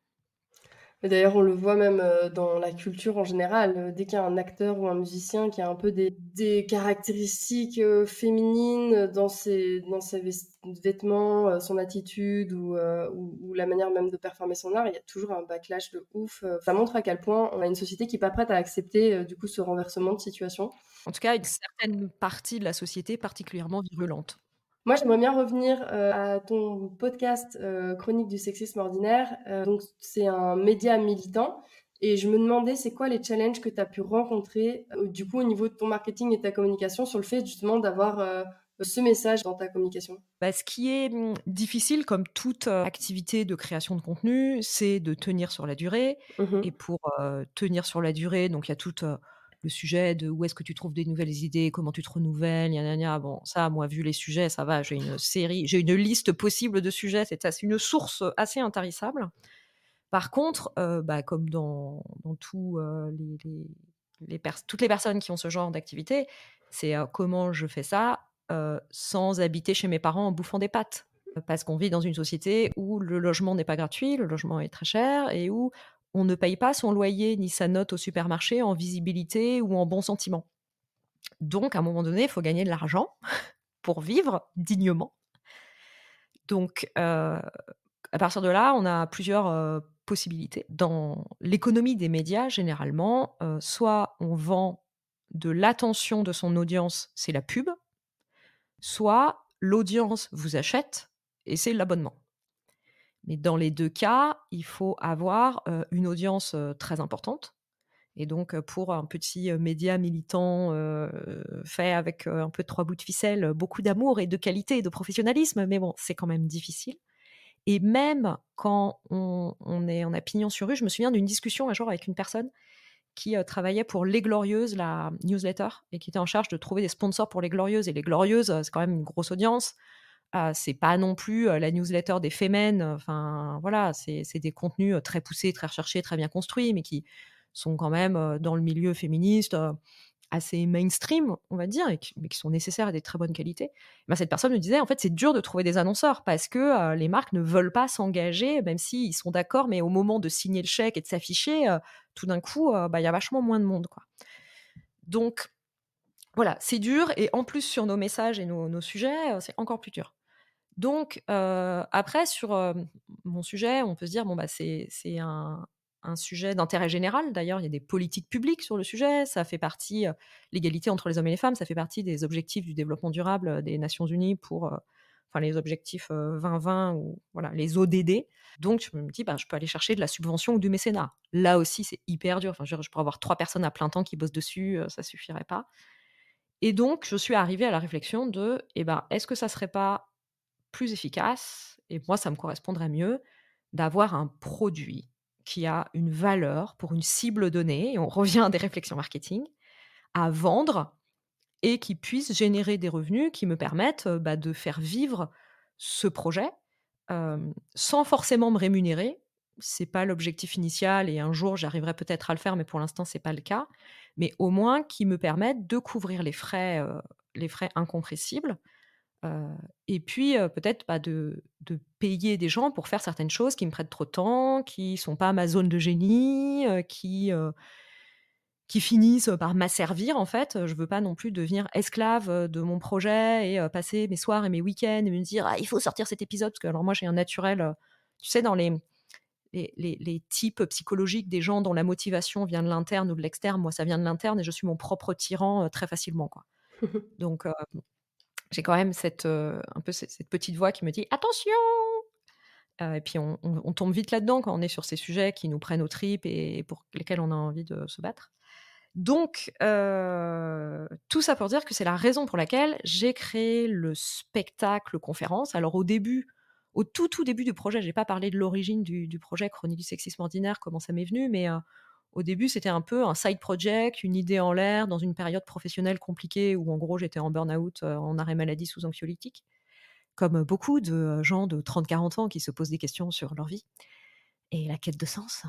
Et d'ailleurs, on le voit même euh, dans la culture en général. Euh, Dès qu'il y a un acteur ou un musicien qui a un peu des, des caractéristiques euh, féminines dans ses, dans ses ves- vêtements, euh, son attitude ou, euh, ou, ou la manière même de performer son art, il y a toujours un backlash de ouf. Euh, Ça montre à quel point on a une société qui n'est pas prête à accepter euh, du coup ce renversement de situation. En tout cas, une certaine partie de la société particulièrement virulente. Moi, j'aimerais bien revenir euh, à ton podcast euh, Chronique du sexisme ordinaire. Euh, donc, c'est un média militant. Et je me demandais, c'est quoi les challenges que tu as pu rencontrer, euh, du coup, au niveau de ton marketing et de ta communication, sur le fait justement d'avoir euh, ce message dans ta communication? Bah, ce qui est hum, difficile, comme toute euh, activité de création de contenu, c'est de tenir sur la durée. Et Mhm. pour euh, tenir sur la durée, donc il y a tout euh, le sujet de où est-ce que tu trouves des nouvelles idées, comment tu te renouvelles, gna, gna, gna. Bon, ça, moi, vu les sujets, ça va. J'ai une série, j'ai une liste possible de sujets. C'est c'est une source assez intarissable. Par contre, euh, bah, comme dans, dans tout, euh, les, les- les pers- toutes les personnes qui ont ce genre d'activité, c'est euh, comment je fais ça euh, sans habiter chez mes parents en bouffant des pâtes. Parce qu'on vit dans une société où le logement n'est pas gratuit, le logement est très cher et où on ne paye pas son loyer ni sa note au supermarché en visibilité ou en bon sentiment. Donc, à un moment donné, il faut gagner de l'argent pour vivre dignement. Donc, euh, à partir de là, on a plusieurs euh, possibilités. Dans l'économie des médias, généralement, euh, soit on vend de l'attention de son audience, c'est la pub, soit l'audience vous achète et c'est l'abonnement. Mais dans les deux cas, il faut avoir euh, une audience euh, très importante. Et donc, euh, pour un petit euh, média militant euh, fait avec euh, un peu de trois bouts de ficelle, euh, beaucoup d'amour et de qualité et de professionnalisme, mais bon, c'est quand même difficile. Et même quand on, on est, on a pignon sur rue, je me souviens d'une discussion un jour avec une personne qui euh, travaillait pour Les Glorieuses, la newsletter, et qui était en charge de trouver des sponsors pour Les Glorieuses. Et Les Glorieuses, euh, c'est quand même une grosse audience. Euh, c'est pas non plus euh, la newsletter des Femen. Enfin, voilà, c'est c'est des contenus euh, très poussés, très recherchés, très bien construits, mais qui sont quand même euh, dans le milieu féministe euh, assez mainstream, on va dire, et qui, mais qui sont nécessaires et de très bonne qualité. Ben, cette personne me disait, en fait, c'est dur de trouver des annonceurs parce que euh, les marques ne veulent pas s'engager, même s'ils sont d'accord, mais au moment de signer le chèque et de s'afficher, euh, tout d'un coup, euh, bah, y a vachement moins de monde, quoi. Donc, voilà, c'est dur, et en plus, sur nos messages et nos, nos sujets, euh, c'est encore plus dur. Donc, euh, après, sur euh, mon sujet, on peut se dire, bon, bah, c'est c'est un, un sujet d'intérêt général. D'ailleurs, il y a des politiques publiques sur le sujet. Ça fait partie, euh, l'égalité entre les hommes et les femmes, ça fait partie des objectifs du développement durable euh, des Nations Unies pour, euh, enfin, les objectifs euh, vingt vingt ou voilà, les O D D. Donc, je me dis, bah, je peux aller chercher de la subvention ou du mécénat. Là aussi, c'est hyper dur. Enfin, je, je pourrais avoir trois personnes à plein temps qui bossent dessus, euh, ça suffirait pas. Et donc, je suis arrivée à la réflexion de, eh ben, est-ce que ça serait pas plus efficace, et moi ça me correspondrait mieux, d'avoir un produit qui a une valeur pour une cible donnée, et on revient à des réflexions marketing, à vendre et qui puisse générer des revenus qui me permettent euh, bah, de faire vivre ce projet euh, sans forcément me rémunérer. C'est pas l'objectif initial et un jour j'arriverai peut-être à le faire, mais pour l'instant c'est pas le cas. Mais au moins qui me permettent de couvrir les frais, euh, les frais incompressibles. Euh, et puis euh, peut-être bah, de, de payer des gens pour faire certaines choses qui me prêtent trop de temps, qui sont pas ma zone de génie, euh, qui, euh, qui finissent par m'asservir en fait. Je veux pas non plus devenir esclave euh, de mon projet et euh, passer mes soirs et mes week-ends et me dire ah, il faut sortir cet épisode parce que alors moi j'ai un naturel, euh, Tu sais, dans les, les, les, les types psychologiques des gens dont la motivation vient de l'interne ou de l'externe, moi, ça vient de l'interne et je suis mon propre tyran euh, très facilement, quoi. Donc, euh, j'ai quand même cette, euh, un peu cette, cette petite voix qui me dit « Attention !» euh, Et puis, on, on, on tombe vite là-dedans quand on est sur ces sujets qui nous prennent aux tripes et pour lesquels on a envie de se battre. Donc, euh, tout ça pour dire que c'est la raison pour laquelle j'ai créé le spectacle conférence. Alors, au début, au tout, tout début du projet, je n'ai pas parlé de l'origine du, du projet Chronique du sexisme ordinaire, comment ça m'est venu, mais euh, au début, c'était un peu un side project, une idée en l'air, dans une période professionnelle compliquée où, en gros, j'étais en burn-out, euh, en arrêt maladie sous anxiolytique, comme beaucoup de gens de trente à quarante ans qui se posent des questions sur leur vie et la quête de sens.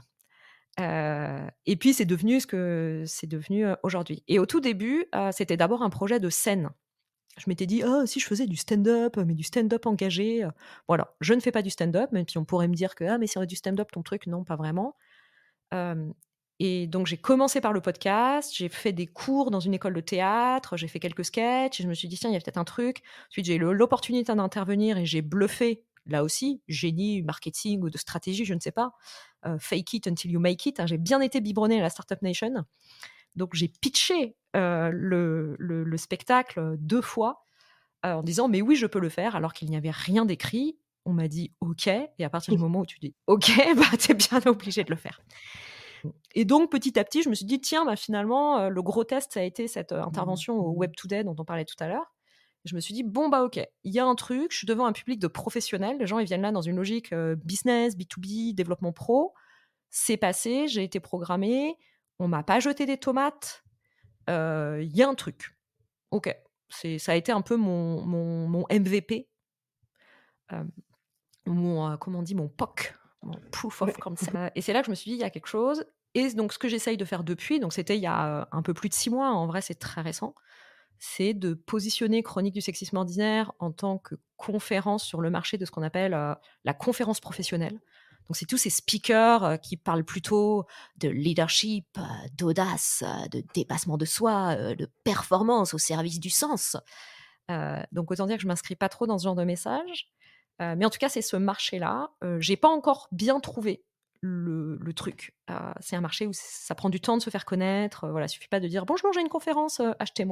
Euh, et puis, c'est devenu ce que c'est devenu euh, aujourd'hui. Et au tout début, euh, c'était d'abord un projet de scène. Je m'étais dit, oh, si je faisais du stand-up, mais du stand-up engagé. Euh, voilà, je ne fais pas du stand-up, même si on pourrait me dire que, ah, mais c'est du stand-up ton truc. Non, pas vraiment. Euh, et donc, j'ai commencé par le podcast, j'ai fait des cours dans une école de théâtre, j'ai fait quelques sketchs, et je me suis dit, tiens, il y a peut-être un truc. Ensuite, j'ai eu l'opportunité d'intervenir et j'ai bluffé, là aussi, génie, marketing ou de stratégie, je ne sais pas. Euh, fake it until you make it. Hein, j'ai bien été biberonnée à la Startup Nation. Donc, j'ai pitché euh, le, le, le spectacle deux fois euh, en disant, mais oui, je peux le faire, alors qu'il n'y avait rien d'écrit. On m'a dit, OK. Et à partir du moment où tu dis, OK, bah, t'es bien obligé de le faire. Et donc, petit à petit, je me suis dit, tiens, bah, finalement, euh, le gros test, ça a été cette euh, intervention au Web Today dont on parlait tout à l'heure. Je me suis dit, bon, bah, OK, il y a un truc, je suis devant un public de professionnels. Les gens, ils viennent là dans une logique euh, business, B deux B, développement pro. C'est passé, j'ai été programmée, on m'a pas jeté des tomates. Il euh, y a un truc. OK. C'est, ça a été un peu mon, mon, mon M V P. Euh, mon, euh, comment on dit, mon P O C, mon Proof of Concept. Euh, et c'est là que je me suis dit, il y a quelque chose. Et donc, ce que j'essaye de faire depuis, donc c'était il y a euh, un peu plus de six mois, en vrai, c'est très récent, c'est de positionner Chronique du sexisme ordinaire en tant que conférence sur le marché de ce qu'on appelle euh, la conférence professionnelle. Donc, c'est tous ces speakers euh, qui parlent plutôt de leadership, euh, d'audace, euh, de dépassement de soi, euh, de performance au service du sens. Euh, donc, autant dire que je ne m'inscris pas trop dans ce genre de message. Euh, mais en tout cas, c'est ce marché-là. Euh, je n'ai pas encore bien trouvé le, le truc. Euh, c'est un marché où ça prend du temps de se faire connaître. Euh, voilà, il ne suffit pas de dire « Bonjour, j'ai une conférence, euh, achetez-moi ».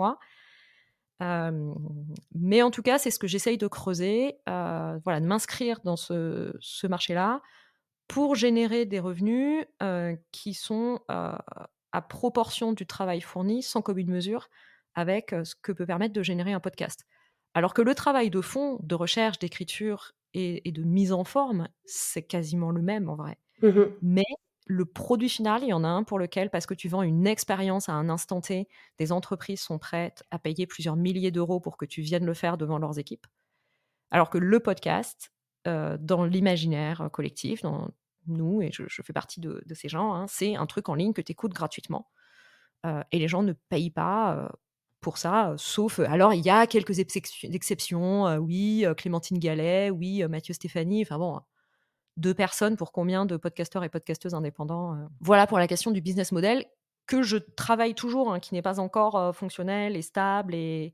Euh, mais en tout cas, c'est ce que j'essaye de creuser, euh, voilà, de m'inscrire dans ce, ce marché-là pour générer des revenus euh, qui sont euh, à proportion du travail fourni, sans commune mesure, avec euh, ce que peut permettre de générer un podcast. Alors que le travail de fond, de recherche, d'écriture et, et de mise en forme, c'est quasiment le même en vrai. Mmh. Mais le produit final, il y en a un pour lequel, parce que tu vends une expérience à un instant T, des entreprises sont prêtes à payer plusieurs milliers d'euros pour que tu viennes le faire devant leurs équipes. Alors que le podcast, euh, dans l'imaginaire collectif, dans nous, et je, je fais partie de, de ces gens, hein, c'est un truc en ligne que tu écoutes gratuitement. Euh, et les gens ne payent pas euh, pour ça, euh, sauf... Alors, il y a quelques exceptions, exceptions euh, oui, euh, Clémentine Gallet, oui, euh, Mathieu Stéphanie, enfin bon... Deux personnes pour combien de podcasteurs et podcasteuses indépendants euh. Voilà pour la question du business model que je travaille toujours, hein, qui n'est pas encore euh, fonctionnel et stable. Et...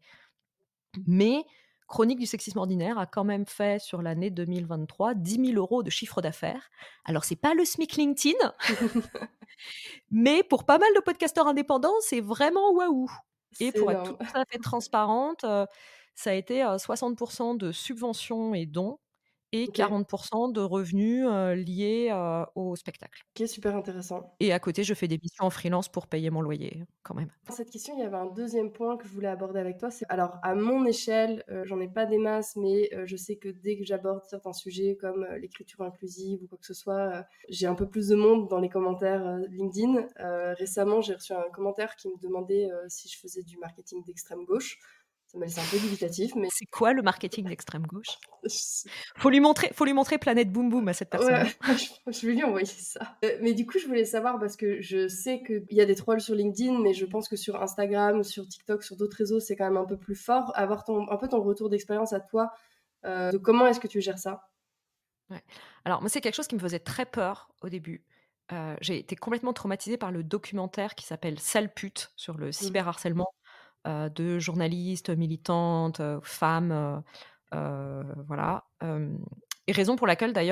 Mais Chronique du sexisme ordinaire a quand même fait sur l'année deux mille vingt-trois dix mille euros de chiffre d'affaires. Alors, c'est pas le SMIC LinkedIn, mais pour pas mal de podcasteurs indépendants, c'est vraiment waouh. Et c'est pour énorme. Être tout à fait transparente, euh, ça a été euh, soixante pour cent de subventions et dons, et okay. quarante pour cent de revenus euh, liés euh, au spectacle. Ok, super intéressant. Et à côté, je fais des missions en freelance pour payer mon loyer, quand même. Dans cette question, il y avait un deuxième point que je voulais aborder avec toi. C'est... Alors, à mon échelle, euh, j'en ai pas des masses, mais euh, je sais que dès que j'aborde certains sujets comme euh, l'écriture inclusive ou quoi que ce soit, euh, j'ai un peu plus de monde dans les commentaires euh, LinkedIn. Euh, récemment, j'ai reçu un commentaire qui me demandait euh, si je faisais du marketing d'extrême gauche. Ça m'a laissé un peu dubitatif, mais... C'est quoi le marketing d'extrême gauche? Faut lui montrer, faut lui montrer Planète Boom Boom à cette personne. Ouais, je, je vais lui envoyer ça. Euh, mais du coup, je voulais savoir, parce que je sais qu'il y a des trolls sur LinkedIn, mais je pense que sur Instagram, sur TikTok, sur d'autres réseaux, c'est quand même un peu plus fort. Avoir ton, un peu ton retour d'expérience à toi, euh, de comment est-ce que tu gères ça? Ouais. Alors, moi, c'est quelque chose qui me faisait très peur au début. Euh, j'ai été complètement traumatisée par le documentaire qui s'appelle Sale pute sur le cyberharcèlement. Mmh. Euh, de journalistes, militantes, euh, femmes, euh, euh, voilà. Euh, et raison pour laquelle, d'ailleurs,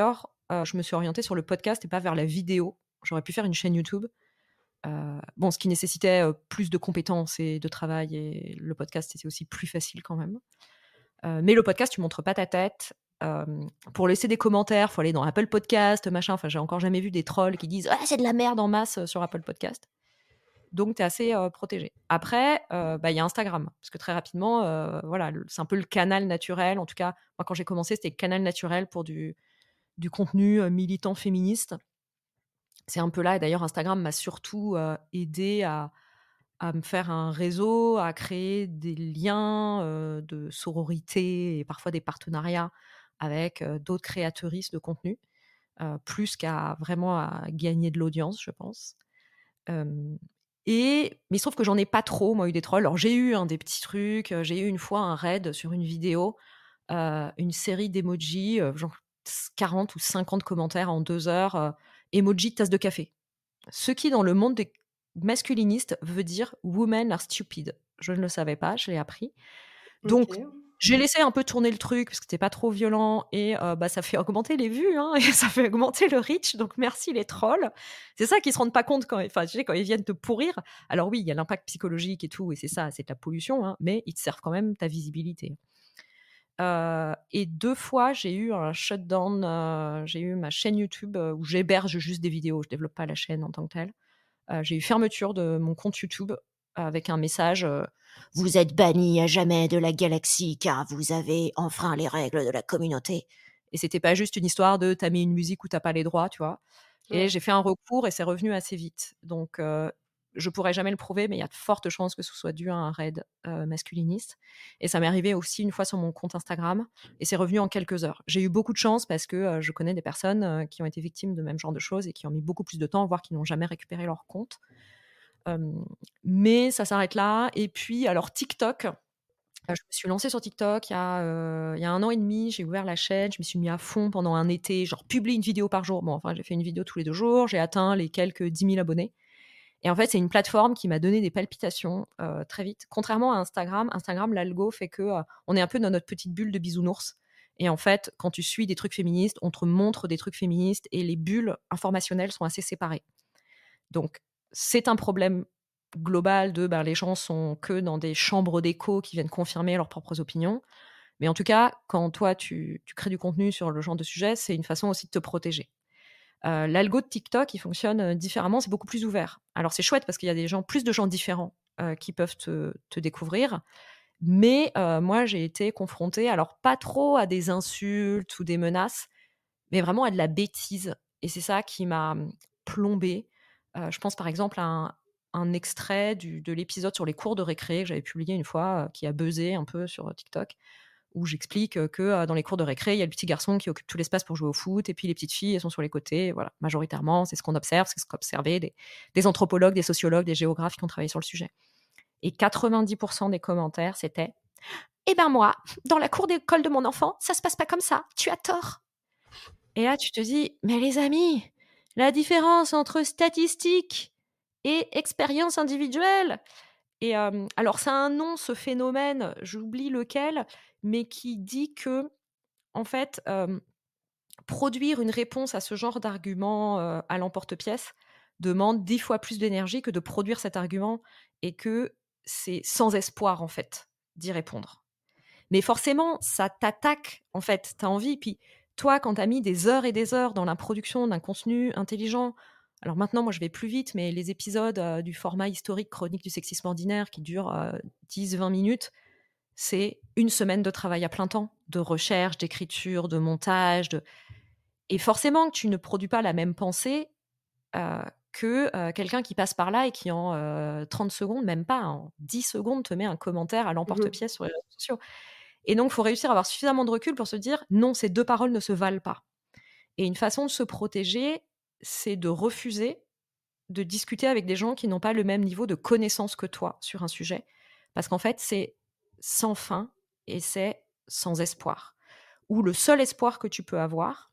euh, je me suis orientée sur le podcast et pas vers la vidéo. J'aurais pu faire une chaîne YouTube. Euh, bon, ce qui nécessitait euh, plus de compétences et de travail, et le podcast, c'était aussi plus facile quand même. Euh, mais le podcast, tu montres pas ta tête. Euh, pour laisser des commentaires, faut aller dans Apple Podcast, machin. Enfin, j'ai encore jamais vu des trolls qui disent ah, c'est de la merde en masse euh, sur Apple Podcast. Donc, tu es assez euh, protégé. Après, il euh, bah, y a Instagram. Parce que très rapidement, euh, voilà, c'est un peu le canal naturel. En tout cas, moi, quand j'ai commencé, c'était le canal naturel pour du, du contenu euh, militant féministe. C'est un peu là. Et d'ailleurs, Instagram m'a surtout euh, aidé à, à me faire un réseau, à créer des liens euh, de sororité et parfois des partenariats avec euh, d'autres créatrices de contenu, euh, plus qu'à vraiment à gagner de l'audience, je pense. Euh, et, mais il se trouve que j'en ai pas trop, moi, eu des trolls. Alors, j'ai eu hein, des petits trucs. J'ai eu une fois un raid sur une vidéo, euh, une série d'emojis, euh, genre quarante ou cinquante commentaires en deux heures, euh, emoji de tasse de café. Ce qui, dans le monde des masculinistes, veut dire « women are stupid ». Je ne le savais pas, je l'ai appris. Donc, Ok. j'ai laissé un peu tourner le truc parce que c'était pas trop violent et euh, bah, ça fait augmenter les vues hein, et ça fait augmenter le reach. Donc, merci les trolls. C'est ça qu'ils se rendent pas compte quand, enfin, tu sais, quand ils viennent te pourrir. Alors oui, il y a l'impact psychologique et tout, et c'est ça, c'est de la pollution, hein, mais ils te servent quand même ta visibilité. Euh, et deux fois, j'ai eu un shutdown. Euh, j'ai eu ma chaîne YouTube euh, où j'héberge juste des vidéos. Je développe pas la chaîne en tant que telle. Euh, j'ai eu fermeture de mon compte YouTube avec un message euh, « Vous êtes banni à jamais de la galaxie car vous avez enfreint les règles de la communauté. » Et c'était pas juste une histoire de « t'as mis une musique où t'as pas les droits », tu vois. Et Ouais. j'ai fait un recours et c'est revenu assez vite. Donc, euh, je pourrais jamais le prouver, mais il y a de fortes chances que ce soit dû à un raid euh, masculiniste. Et ça m'est arrivé aussi une fois sur mon compte Instagram, et c'est revenu en quelques heures. J'ai eu beaucoup de chance parce que euh, je connais des personnes euh, qui ont été victimes de même genre de choses et qui ont mis beaucoup plus de temps, voire qui n'ont jamais récupéré leur compte. Euh, mais ça s'arrête là. Et puis, alors TikTok, euh, je me suis lancée sur TikTok il y, a, euh, il y a un an et demi. J'ai ouvert la chaîne, je me suis mis à fond pendant un été, genre publie une vidéo par jour. Bon, enfin, j'ai fait une vidéo tous les deux jours, j'ai atteint les quelques dix mille abonnés. Et en fait, c'est une plateforme qui m'a donné des palpitations euh, très vite. Contrairement à Instagram, Instagram, l'algo fait que euh, on est un peu dans notre petite bulle de bisounours. Et en fait, quand tu suis des trucs féministes, on te montre des trucs féministes et les bulles informationnelles sont assez séparées. Donc, c'est un problème global de ben, les gens sont que dans des chambres d'écho qui viennent confirmer leurs propres opinions. Mais en tout cas, quand toi, tu, tu crées du contenu sur le genre de sujet, c'est une façon aussi de te protéger. Euh, l'algo de TikTok, il fonctionne euh, différemment, c'est beaucoup plus ouvert. Alors c'est chouette parce qu'il y a des gens, plus de gens différents euh, qui peuvent te, te découvrir. Mais euh, moi, j'ai été confrontée, alors pas trop à des insultes ou des menaces, mais vraiment à de la bêtise. Et c'est ça qui m'a plombée. Euh, je pense par exemple à un, un extrait du, de l'épisode sur les cours de récré que j'avais publié une fois, euh, qui a buzzé un peu sur TikTok, où j'explique que euh, dans les cours de récré, il y a le petit garçon qui occupe tout l'espace pour jouer au foot, et puis les petites filles, elles sont sur les côtés. Voilà, majoritairement, c'est ce qu'on observe, c'est ce qu'ont observé des, des anthropologues, des sociologues, des géographes qui ont travaillé sur le sujet. Et quatre-vingt-dix pour cent des commentaires, c'était « Eh ben moi, dans la cour d'école de mon enfant, ça se passe pas comme ça, tu as tort !» Et là, tu te dis « Mais les amis, la différence entre statistique et expérience individuelle !» Et euh, alors, ça a un nom, ce phénomène, j'oublie lequel, mais qui dit que, en fait, euh, produire une réponse à ce genre d'argument euh, à l'emporte-pièce demande dix fois plus d'énergie que de produire cet argument, et que c'est sans espoir, en fait, d'y répondre. Mais forcément, ça t'attaque, en fait, t'as envie. Puis toi, quand t'as mis des heures et des heures dans la production d'un contenu intelligent, alors maintenant, moi, je vais plus vite, mais les épisodes euh, du format historique chronique du sexisme ordinaire qui durent euh, dix à vingt minutes, c'est une semaine de travail à plein temps, de recherche, d'écriture, de montage. De... Et forcément, tu ne produis pas la même pensée euh, que euh, quelqu'un qui passe par là et qui, en euh, trente secondes, même pas, en dix secondes, te met un commentaire à l'emporte-pièce mmh. sur les réseaux sociaux. Et donc, il faut réussir à avoir suffisamment de recul pour se dire « Non, ces deux paroles ne se valent pas ». Et une façon de se protéger, c'est de refuser de discuter avec des gens qui n'ont pas le même niveau de connaissance que toi sur un sujet. Parce qu'en fait, c'est sans fin et c'est sans espoir. Ou le seul espoir que tu peux avoir,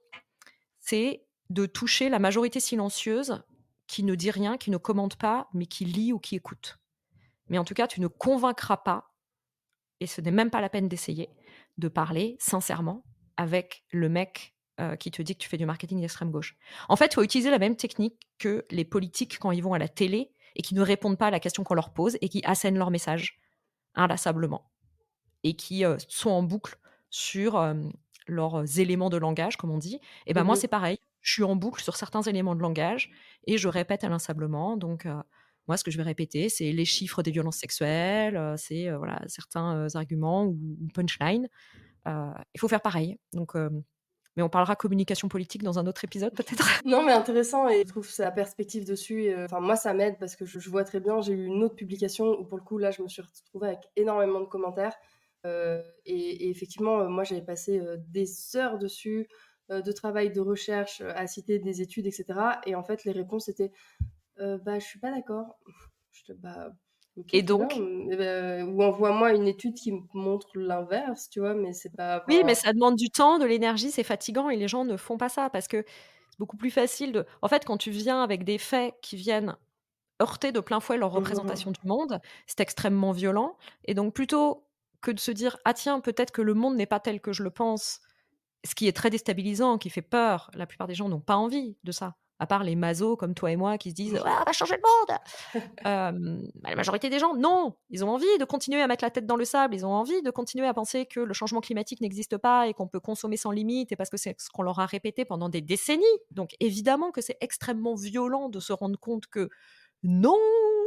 c'est de toucher la majorité silencieuse qui ne dit rien, qui ne commente pas, mais qui lit ou qui écoute. Mais en tout cas, tu ne convaincras pas, et ce n'est même pas la peine d'essayer, de parler sincèrement avec le mec euh, qui te dit que tu fais du marketing d'extrême gauche. En fait, il faut utiliser la même technique que les politiques quand ils vont à la télé et qui ne répondent pas à la question qu'on leur pose et qui assènent leur message inlassablement et qui euh, sont en boucle sur euh, leurs éléments de langage, comme on dit. Et ben moi, Mhm. c'est pareil. Je suis en boucle sur certains éléments de langage et je répète inlassablement. Donc, euh, moi, ce que je vais répéter, c'est les chiffres des violences sexuelles, euh, c'est euh, voilà, certains euh, arguments ou, ou punchlines. Euh, il faut faire pareil. Donc, euh, mais on parlera communication politique dans un autre épisode, peut-être. Non, mais intéressant, et je trouve sa perspective dessus. Et, euh, enfin, moi, ça m'aide parce que je, je vois très bien. J'ai eu une autre publication où, pour le coup, là, je me suis retrouvée avec énormément de commentaires. Euh, et, et effectivement, euh, moi, j'avais passé euh, des heures dessus, euh, de travail, de recherche, euh, à citer des études, et cetera. Et en fait, les réponses étaient euh, bah, je suis pas d'accord. Je te, bah, ok, Et très bien. donc, Eh ben, ou envoie-moi une étude qui me montre l'inverse, tu vois, mais c'est pas. oui, mais Enfin, ça demande du temps, de l'énergie, c'est fatigant et les gens ne font pas ça parce que c'est beaucoup plus facile de. En fait, quand tu viens avec des faits qui viennent heurter de plein fouet leur représentation du monde, c'est extrêmement violent. Et donc, plutôt que de se dire ah tiens, peut-être que le monde n'est pas tel que je le pense, ce qui est très déstabilisant, qui fait peur, la plupart des gens n'ont pas envie de ça. À part les masos comme toi et moi qui se disent ah, on va changer le monde. Euh, bah, la majorité des gens, non, ils ont envie de continuer à mettre la tête dans le sable, ils ont envie de continuer à penser que le changement climatique n'existe pas et qu'on peut consommer sans limite, et parce que c'est ce qu'on leur a répété pendant des décennies. Donc évidemment que c'est extrêmement violent de se rendre compte que non,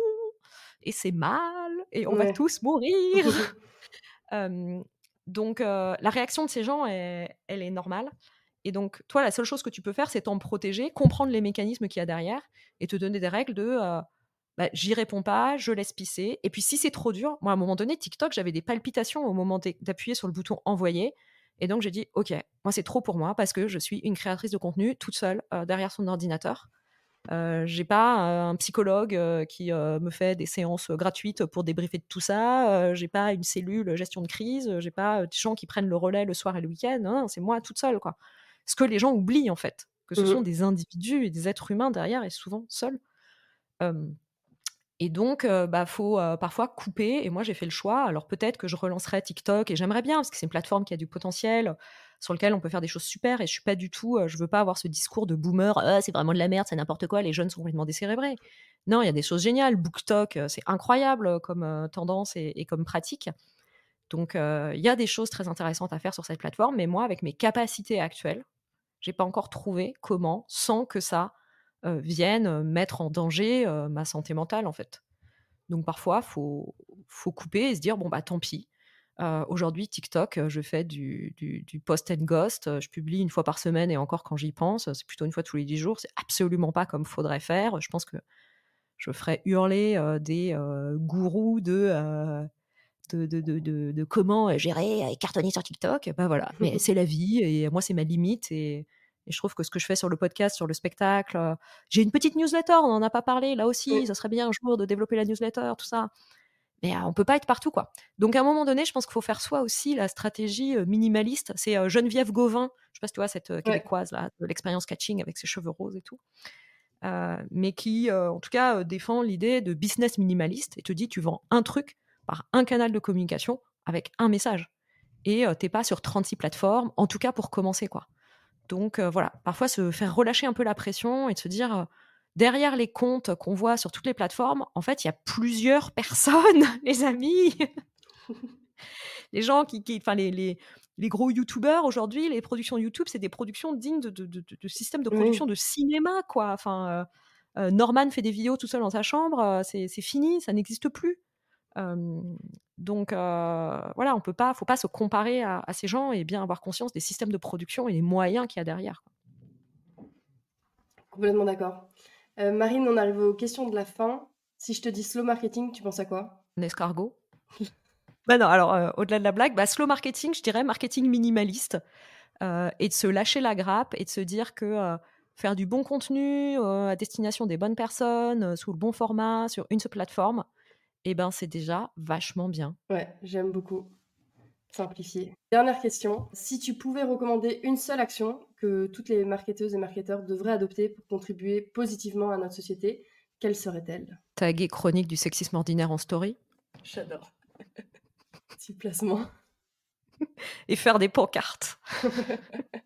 et c'est mal, et on va ouais. tous mourir. euh, donc euh, la réaction de ces gens, est, elle est normale. Et donc, toi, la seule chose que tu peux faire, c'est t'en protéger, comprendre les mécanismes qu'il y a derrière et te donner des règles de euh, bah, j'y réponds pas, je laisse pisser. Et puis, si c'est trop dur, moi, à un moment donné, TikTok, j'avais des palpitations au moment d'appuyer sur le bouton envoyer. Et donc, j'ai dit, OK, moi, c'est trop pour moi parce que je suis une créatrice de contenu toute seule euh, derrière son ordinateur. Euh, j'ai pas euh, un psychologue euh, qui euh, me fait des séances gratuites pour débriefer de tout ça. Euh, j'ai pas une cellule gestion de crise. J'ai pas euh, des gens qui prennent le relais le soir et le week-end. Non, non, c'est moi toute seule, quoi. Ce que les gens oublient, en fait, que ce sont des individus et des êtres humains derrière et souvent seuls. Euh, et donc, euh, bah, faut euh, parfois couper. Et moi, j'ai fait le choix. Alors peut-être que je relancerai TikTok et j'aimerais bien parce que c'est une plateforme qui a du potentiel, sur lequel on peut faire des choses super. Et je suis pas du tout. Euh, je veux pas avoir ce discours de boomer. Ah, c'est vraiment de la merde, c'est n'importe quoi. Les jeunes sont complètement décérébrés. Non, il y a des choses géniales. BookTok, euh, c'est incroyable euh, comme euh, tendance et, et comme pratique. Donc, euh, il y a des choses très intéressantes à faire sur cette plateforme. Mais moi, avec mes capacités actuelles, j'ai pas encore trouvé comment, sans que ça euh, vienne euh, mettre en danger euh, ma santé mentale, en fait. Donc parfois, faut faut couper et se dire bon bah tant pis. Euh, aujourd'hui, TikTok, euh, je fais du, du, du post and ghost. euh, Je publie une fois par semaine et encore quand j'y pense, c'est plutôt une fois tous les dix jours. C'est absolument pas comme faudrait faire. Je pense que je ferais hurler euh, des euh, gourous de, euh, de, de, de, de, de comment gérer et cartonner sur TikTok. Ben voilà, mais c'est la vie et moi c'est ma limite et, et je trouve que ce que je fais sur le podcast, sur le spectacle, euh, j'ai une petite newsletter, on n'en a pas parlé là aussi. Ça serait bien un jour de développer la newsletter, tout ça. Mais euh, on peut pas être partout, quoi. Donc à un moment donné, je pense qu'il faut faire soi aussi la stratégie euh, minimaliste. C'est euh, Geneviève Gauvin, je sais pas si tu vois cette euh, québécoise là, de l'expérience catching avec ses cheveux roses et tout. Euh, mais qui, euh, en tout cas, euh, défend l'idée de business minimaliste et te dit tu vends un truc par un canal de communication avec un message. Et euh, t'es pas sur trente-six plateformes, en tout cas pour commencer, quoi. Donc euh, voilà, parfois se faire relâcher un peu la pression et de se dire euh, derrière les comptes qu'on voit sur toutes les plateformes, en fait, il y a plusieurs personnes, les amis. Les gens qui, qui enfin les, les, les gros youtubeurs aujourd'hui, les productions YouTube, c'est des productions dignes de, de, de, de systèmes de production Oui. de cinéma, quoi. Enfin, euh, euh, Norman fait des vidéos tout seul dans sa chambre, euh, c'est, c'est fini, ça n'existe plus. Euh, donc euh, voilà, on peut pas, faut pas se comparer à, à ces gens et bien avoir conscience des systèmes de production et des moyens qu'il y a derrière, quoi. Complètement d'accord. Euh, Marine, on arrive aux questions de la fin. Si je te dis slow marketing, tu penses à quoi? Un escargot. Bah non, alors euh, au-delà de la blague, bah, slow marketing, je dirais marketing minimaliste euh, et de se lâcher la grappe et de se dire que euh, faire du bon contenu euh, à destination des bonnes personnes, euh, sous le bon format, sur une seule plateforme, eh ben, c'est déjà vachement bien. Ouais, j'aime beaucoup. Simplifier. Dernière question. Si tu pouvais recommander une seule action que toutes les marketeuses et marketeurs devraient adopter pour contribuer positivement à notre société, quelle serait-elle? Taguer chronique du sexisme ordinaire en story. J'adore. Petit placement. Et faire des pancartes.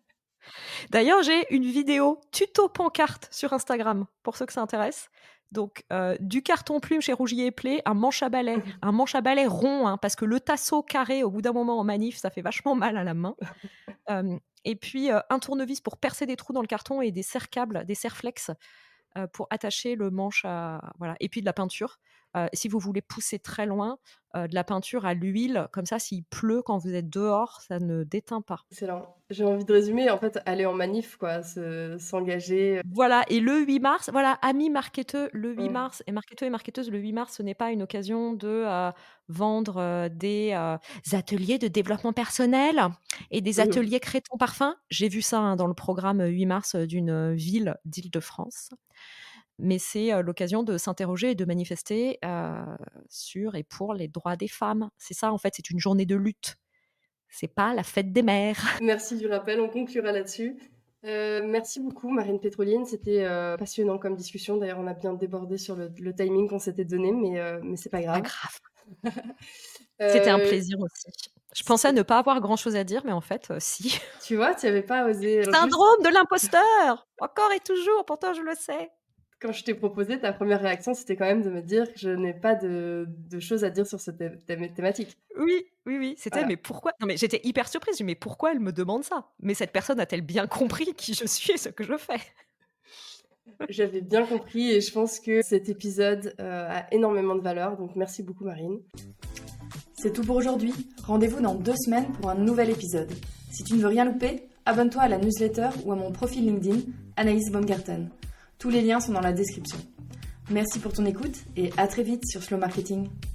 D'ailleurs, j'ai une vidéo tuto pancarte sur Instagram, pour ceux que ça intéresse. Donc, euh, du carton plume chez Rougier et Play, un manche à balai, un manche à balai rond, hein, parce que le tasseau carré, au bout d'un moment en manif, ça fait vachement mal à la main. Euh, et puis, euh, un tournevis pour percer des trous dans le carton et des serre-câbles, des serre-flex euh, pour attacher le manche à... Voilà. Et puis, de la peinture. Euh, si vous voulez pousser très loin, euh, de la peinture à l'huile, comme ça, s'il pleut quand vous êtes dehors, ça ne déteint pas. Excellent. J'ai envie de résumer, en fait, aller en manif, quoi, se, s'engager. Voilà, et le huit mars, voilà, amis marketeux, le huit Mmh. mars, et marketeux et marketeuses, le huit mars, ce n'est pas une occasion de euh, vendre euh, des euh, ateliers de développement personnel et des Mmh. ateliers créer ton parfum. J'ai vu ça hein, dans le programme huit mars d'une ville d'Île-de-France. Mais c'est euh, l'occasion de s'interroger et de manifester euh, sur et pour les droits des femmes. C'est ça, en fait, c'est une journée de lutte. C'est pas la fête des mères. Merci du rappel, on conclura là-dessus. Euh, merci beaucoup Marine Pétroline, c'était euh, passionnant comme discussion. D'ailleurs, on a bien débordé sur le, le timing qu'on s'était donné, mais, euh, mais c'est pas grave. Pas grave. C'était un Euh, plaisir aussi. Je pensais ne pas avoir grand-chose à dire, mais en fait, euh, si. Tu vois, tu n'avais pas osé. Juste Syndrome de l'imposteur. Encore et toujours, pourtant je le sais. quand je t'ai proposé, ta première réaction, c'était quand même de me dire que je n'ai pas de, de choses à dire sur cette thé- thé- thématique. Oui, oui, oui. C'était, Voilà. mais pourquoi Non, mais j'étais hyper surprise. Je dis, mais pourquoi elle me demande ça Mais cette personne a-t-elle bien compris qui je suis et ce que je fais J'avais bien compris et je pense que cet épisode euh, a énormément de valeur. Donc merci beaucoup Marine. C'est tout pour aujourd'hui. Rendez-vous dans deux semaines pour un nouvel épisode. Si tu ne veux rien louper, abonne-toi à la newsletter ou à mon profil LinkedIn, Anaïs Baumgarten. Tous les liens sont dans la description. Merci pour ton écoute et à très vite sur Slow Marketing.